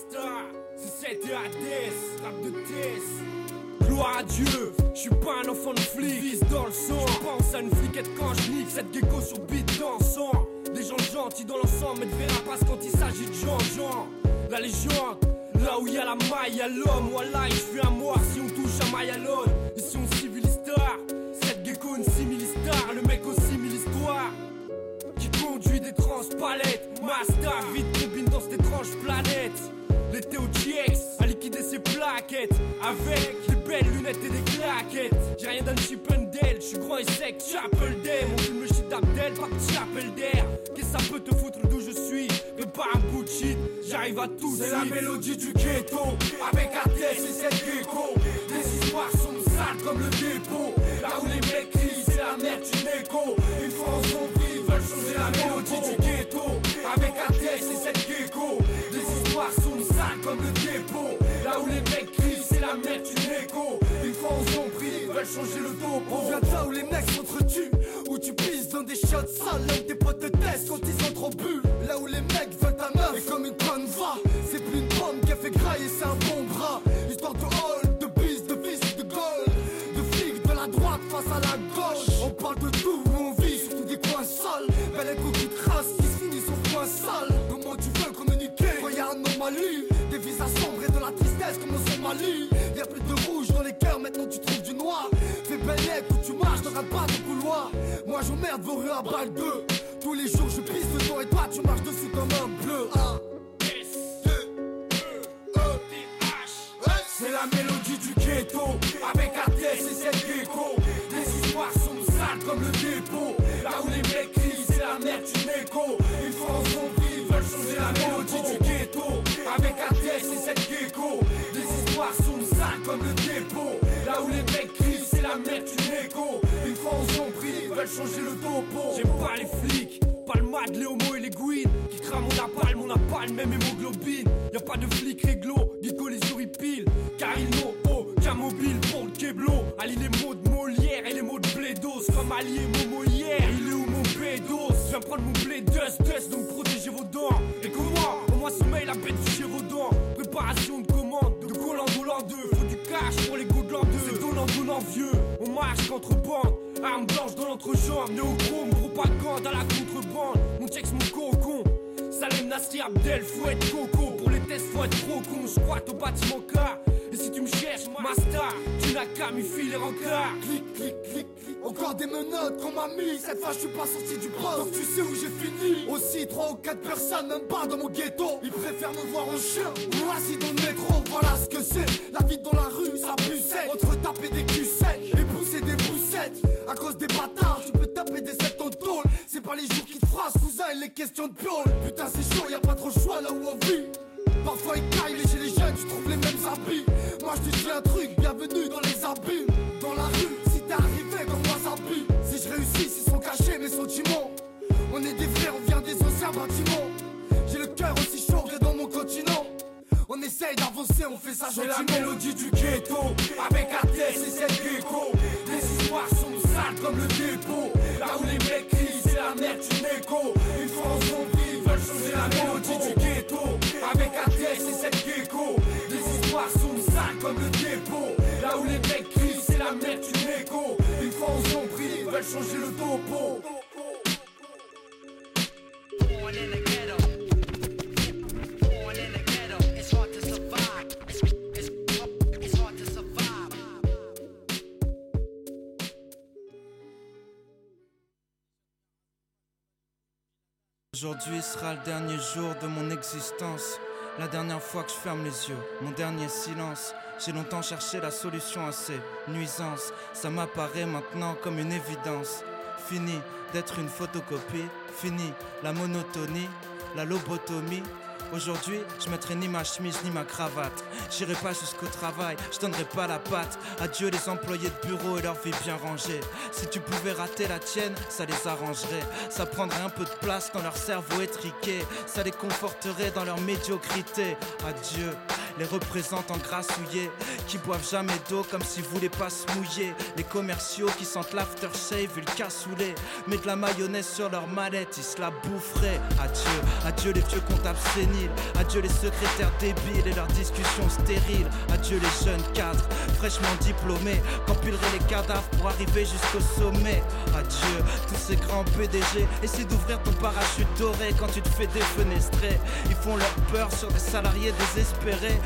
[SPEAKER 2] Gloire à Dieu, je suis pas un enfant de flic, vise dans le sang. Je pense à une fliquette quand je nique cette gecko sur beat dansant. Des gens gentils dans l'ensemble, mais de verra passe quand il s'agit de gens. La légende,
[SPEAKER 23] Là où y a la maille, y'a l'homme. Wallah, je suis un mort si on touche à Mayalone. Et si on civile histoire, cette gecko une simili-star. Le mec aussi mille histoires. Qui conduit des transpalettes. Master, vite combine dans cette étrange planète. L'été au GX, à liquider ses plaquettes. Avec des belles lunettes et des claquettes. J'ai rien d'un chip and Dale, j'suis grand et sec, Chapel Day. Mon film le shit d'Abdel, pas de Chapel d'air. Qu'est-ce que ça peut te foutre d'où je suis? Mais pas un bout de shit, j'arrive à tout.
[SPEAKER 5] C'est la mélodie du ghetto, avec ATS et cette gecko. Les histoires sont sales comme le dépôt. Là où les mecs crient, c'est la merde d'une écho. Une fois en zombie, ils veulent changer la mélodie du ghetto. Avec ATS et cette gecko. Les histoires sont sales comme le dépôt. Là où les mecs crient, c'est la merde d'une écho. Une fois on s'en prie, ils veulent changer le topo. On vient de là où les mecs s'entretuent, où tu pisses dans des chiottes sales. Là où tes potes te testent quand ils ont trop bu. Là où les mecs veulent ta meuf, et comme une conne va. C'est plus une pomme qui a fait grailler, c'est un bon bras. Histoire de hall, de bis, de fils, de gold. De flics de la droite face à la gauche. On parle de tout, où on vit, surtout des coins sales. Belle écho qui trace, qui se finissent au coin sale. Comment tu veux communiquer quand y'a un anomalie? Des visages sombres et de la tristesse comme au Somalie. Y'a plus de rouge dans les cœurs, maintenant tu trouves du noir. Fais belle où tu marches, t'auras pas de couloir. Moi j'emmerde vos rues à balle 2. Tous les jours je pisse le temps et toi tu marches dessus comme un bleu. C'est la mélodie du ghetto, avec ATS et cette gecko. Les histoires sont sales comme le dépôt. Là où les mecs crient, c'est la merde d'une écho. Une fois en zombie, ils veulent changer la mélodie du ghetto. Avec ATS et cette gecko. Les histoires sont sales comme le dépôt. Là où les mecs crient, c'est la merde d'une écho. Une fois en zombie, ils veulent changer le topo. J'aime pas les flics, pas le mad, les homos et les guides qui crament on n'a pas le même hémoglobine. Y'a pas de flics réglo, Guico les horripiles. Car ils n'ont aucun mobile pour le Keblo. Allie les mots de Molière et les mots de Blédos. Comme allié Momo hier, il est où mon Bédos? Je viens prendre mon blé dust, donc protégez vos dents. Et comment? Au moins sommeil, la bête du Gévaudan. Préparation de commande, de Collant Volant 2. Faut du cash pour les Gaudelans 2. C'est donnant vieux, on marche contre-bande. Arme blanche dans l'entrejambe, néochrome, propagande à la contrebande. Mon checks, mon cocon. Salem Nasri Abdel, faut être coco. Pour les tests, faut être trop con. J'squatte au bâtiment car. Et si tu me cherches, ma star, tu n'as qu'à m'y filer rencard. Clic, clic, clic, clic. Encore des menottes qu'on m'a mis. Cette fois, je suis pas sorti du poste. Donc tu sais où j'ai fini. Aussi 3 ou 4 personnes, même pas dans mon ghetto. Ils préfèrent me voir en chien ou assis dans le métro. Voilà ce que c'est. La vie dans la rue, ça pue sec. Entre taper des culs secs et pousser des poussettes. À cause des bâtards, tu peux taper des 7 en tôle. C'est pas les jours qui te phrasent, cousin, et les questions de piole. Putain, c'est chaud, y'a pas trop de choix là où on vit. Parfois ils caillent, et chez les jeunes, tu trouves les mêmes habits. Moi je te dis un truc, bienvenue dans les abîmes. Dans la rue, si t'es arrivé comme moi Zabi. Si je réussis, ils sont cachés mes sentiments. On est des frères, on vient des anciens bâtiments. J'ai le cœur aussi chaud que dans mon continent. On essaye d'avancer, on fait ça gentiment. C'est la mélodie du ghetto, avec ATS et cette gecko. Les histoires sont sales comme le dépôt. Là où les mecs crient, c'est la merde d'une écho. Une fois en zombie, ils veulent changer la mélodie du ghetto. Avec ATS et cette gecko. Les histoires sont sales comme le dépôt. Là où les mecs crient, c'est la merde d'une écho. Une fois en zombie, ils veulent changer le topo.
[SPEAKER 6] Born in the ghetto. Born in the ghetto. It's hard to survive. It's hard to survive.
[SPEAKER 10] Aujourd'hui sera le dernier jour de mon existence. La dernière fois que je ferme les yeux, mon dernier silence. J'ai longtemps cherché la solution à ces nuisances. Ça m'apparaît maintenant comme une évidence. Fini d'être une photocopie. Fini la monotonie, la lobotomie. Aujourd'hui, je mettrai ni ma chemise ni ma cravate. J'irai pas jusqu'au travail, je donnerai pas la patte. Adieu les employés de bureau et leur vie bien rangée. Si tu pouvais rater la tienne, ça les arrangerait. Ça prendrait un peu de place dans leur cerveau étriqué. Ça les conforterait dans leur médiocrité. Adieu les représentants grassouillés qui boivent jamais d'eau comme s'ils voulaient pas se mouiller. Les commerciaux qui sentent l'aftershave et le cassoulet. Mettent de la mayonnaise sur leur mallette, ils se la boufferaient. Adieu, adieu les vieux comptables séniles. Adieu les secrétaires débiles et leurs discussions stériles. Adieu les jeunes cadres fraîchement diplômés qu'empileraient les cadavres pour arriver jusqu'au sommet. Adieu tous ces grands PDG. Essaie d'ouvrir ton parachute doré quand tu te fais défenestrer. Ils font leur peur sur des salariés désespérés.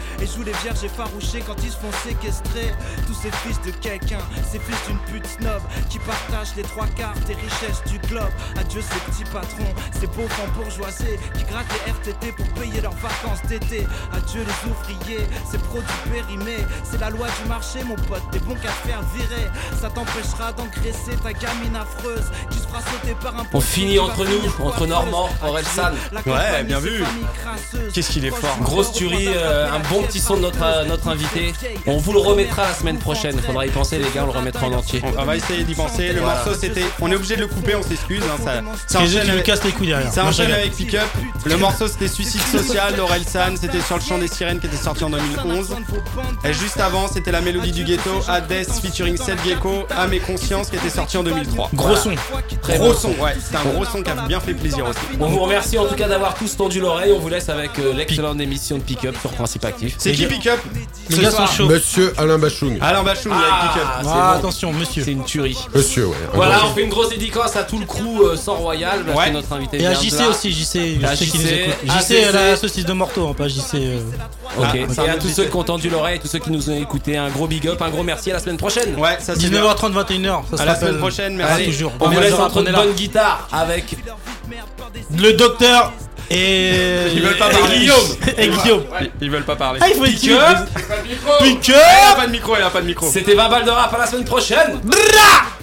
[SPEAKER 10] Et joue les vierges effarouchées quand ils se font séquestrer. Tous ces fils de quelqu'un, ces fils d'une pute snob qui partagent les 3/4 des richesses du globe. Adieu ces petits patrons, ces pauvres bourgeoisés qui grattent les RTT pour payer leurs vacances d'été. Adieu les ouvriers, ces produits périmés. C'est la loi du marché mon pote, t'es bon qu'à faire virer. Ça t'empêchera d'engraisser ta gamine affreuse qui se fera sauter par un.
[SPEAKER 3] On finit entre nous, entre Normand, Orelsan.
[SPEAKER 1] Ouais, bien vu. Qu'est-ce qu'il est fort.
[SPEAKER 3] Grosse tuerie, un bon petit son de notre invité. On vous le remettra la semaine prochaine. Faudra y penser les gars, on le remettra en entier.
[SPEAKER 1] On va essayer d'y penser. Le morceau c'était. On est obligé de le couper, on s'excuse. Ça
[SPEAKER 4] enchaîne avec... casse les couilles derrière.
[SPEAKER 1] Ça enchaîne avec Pick Up. Le morceau c'était Suicide Social d'Orelsan. C'était sur le chant des sirènes qui était sorti en 2011. Et juste avant c'était la mélodie du ghetto Hades featuring Seth Gecko, Âme et Conscience qui était sorti en 2003.
[SPEAKER 4] Gros son.
[SPEAKER 1] Très gros son, ouais. C'est un gros son qui a bien fait plaisir aussi.
[SPEAKER 3] On vous remercie en tout cas d'avoir tous tendu l'oreille. On vous laisse avec l'excellente émission de Pick Up sur Principe Actif.
[SPEAKER 1] C'est qui Pick Up?
[SPEAKER 4] Les gars sont chauds.
[SPEAKER 7] Monsieur Alain Bachung.
[SPEAKER 1] Alain Bachung avec Pick Up.
[SPEAKER 3] Bon.
[SPEAKER 4] Attention, monsieur.
[SPEAKER 3] C'est une tuerie.
[SPEAKER 7] Monsieur, ouais.
[SPEAKER 3] Voilà, on fait une grosse dédicace à tout le crew sans Royal. Parce que notre invité
[SPEAKER 4] et à
[SPEAKER 3] vient
[SPEAKER 4] JC
[SPEAKER 3] de là.
[SPEAKER 4] aussi, JC. Je sais qu'il nous écoute. JC,
[SPEAKER 3] ACC.
[SPEAKER 4] la saucisse de Morteau, hein, pas JC.
[SPEAKER 3] Ok, et à tous ceux qui ont tendu l'oreille, tous ceux qui nous ont écouté, un gros big up, un gros merci, à la semaine prochaine.
[SPEAKER 1] Ouais, ça c'est
[SPEAKER 4] 19h30, 21h.
[SPEAKER 1] À la semaine prochaine, merci.
[SPEAKER 3] Allez,
[SPEAKER 4] toujours.
[SPEAKER 3] on vous laisse entre de bonnes guitares avec
[SPEAKER 4] le docteur et.
[SPEAKER 1] Ils veulent pas parler.
[SPEAKER 4] Et Guillaume.
[SPEAKER 1] Ils veulent pas parler.
[SPEAKER 4] Ah, il faut
[SPEAKER 1] Pick
[SPEAKER 4] écrire.
[SPEAKER 1] Up.
[SPEAKER 4] Pick
[SPEAKER 1] Il a pas de micro, il a pas de micro.
[SPEAKER 3] C'était 20 balles de rap, à la semaine prochaine.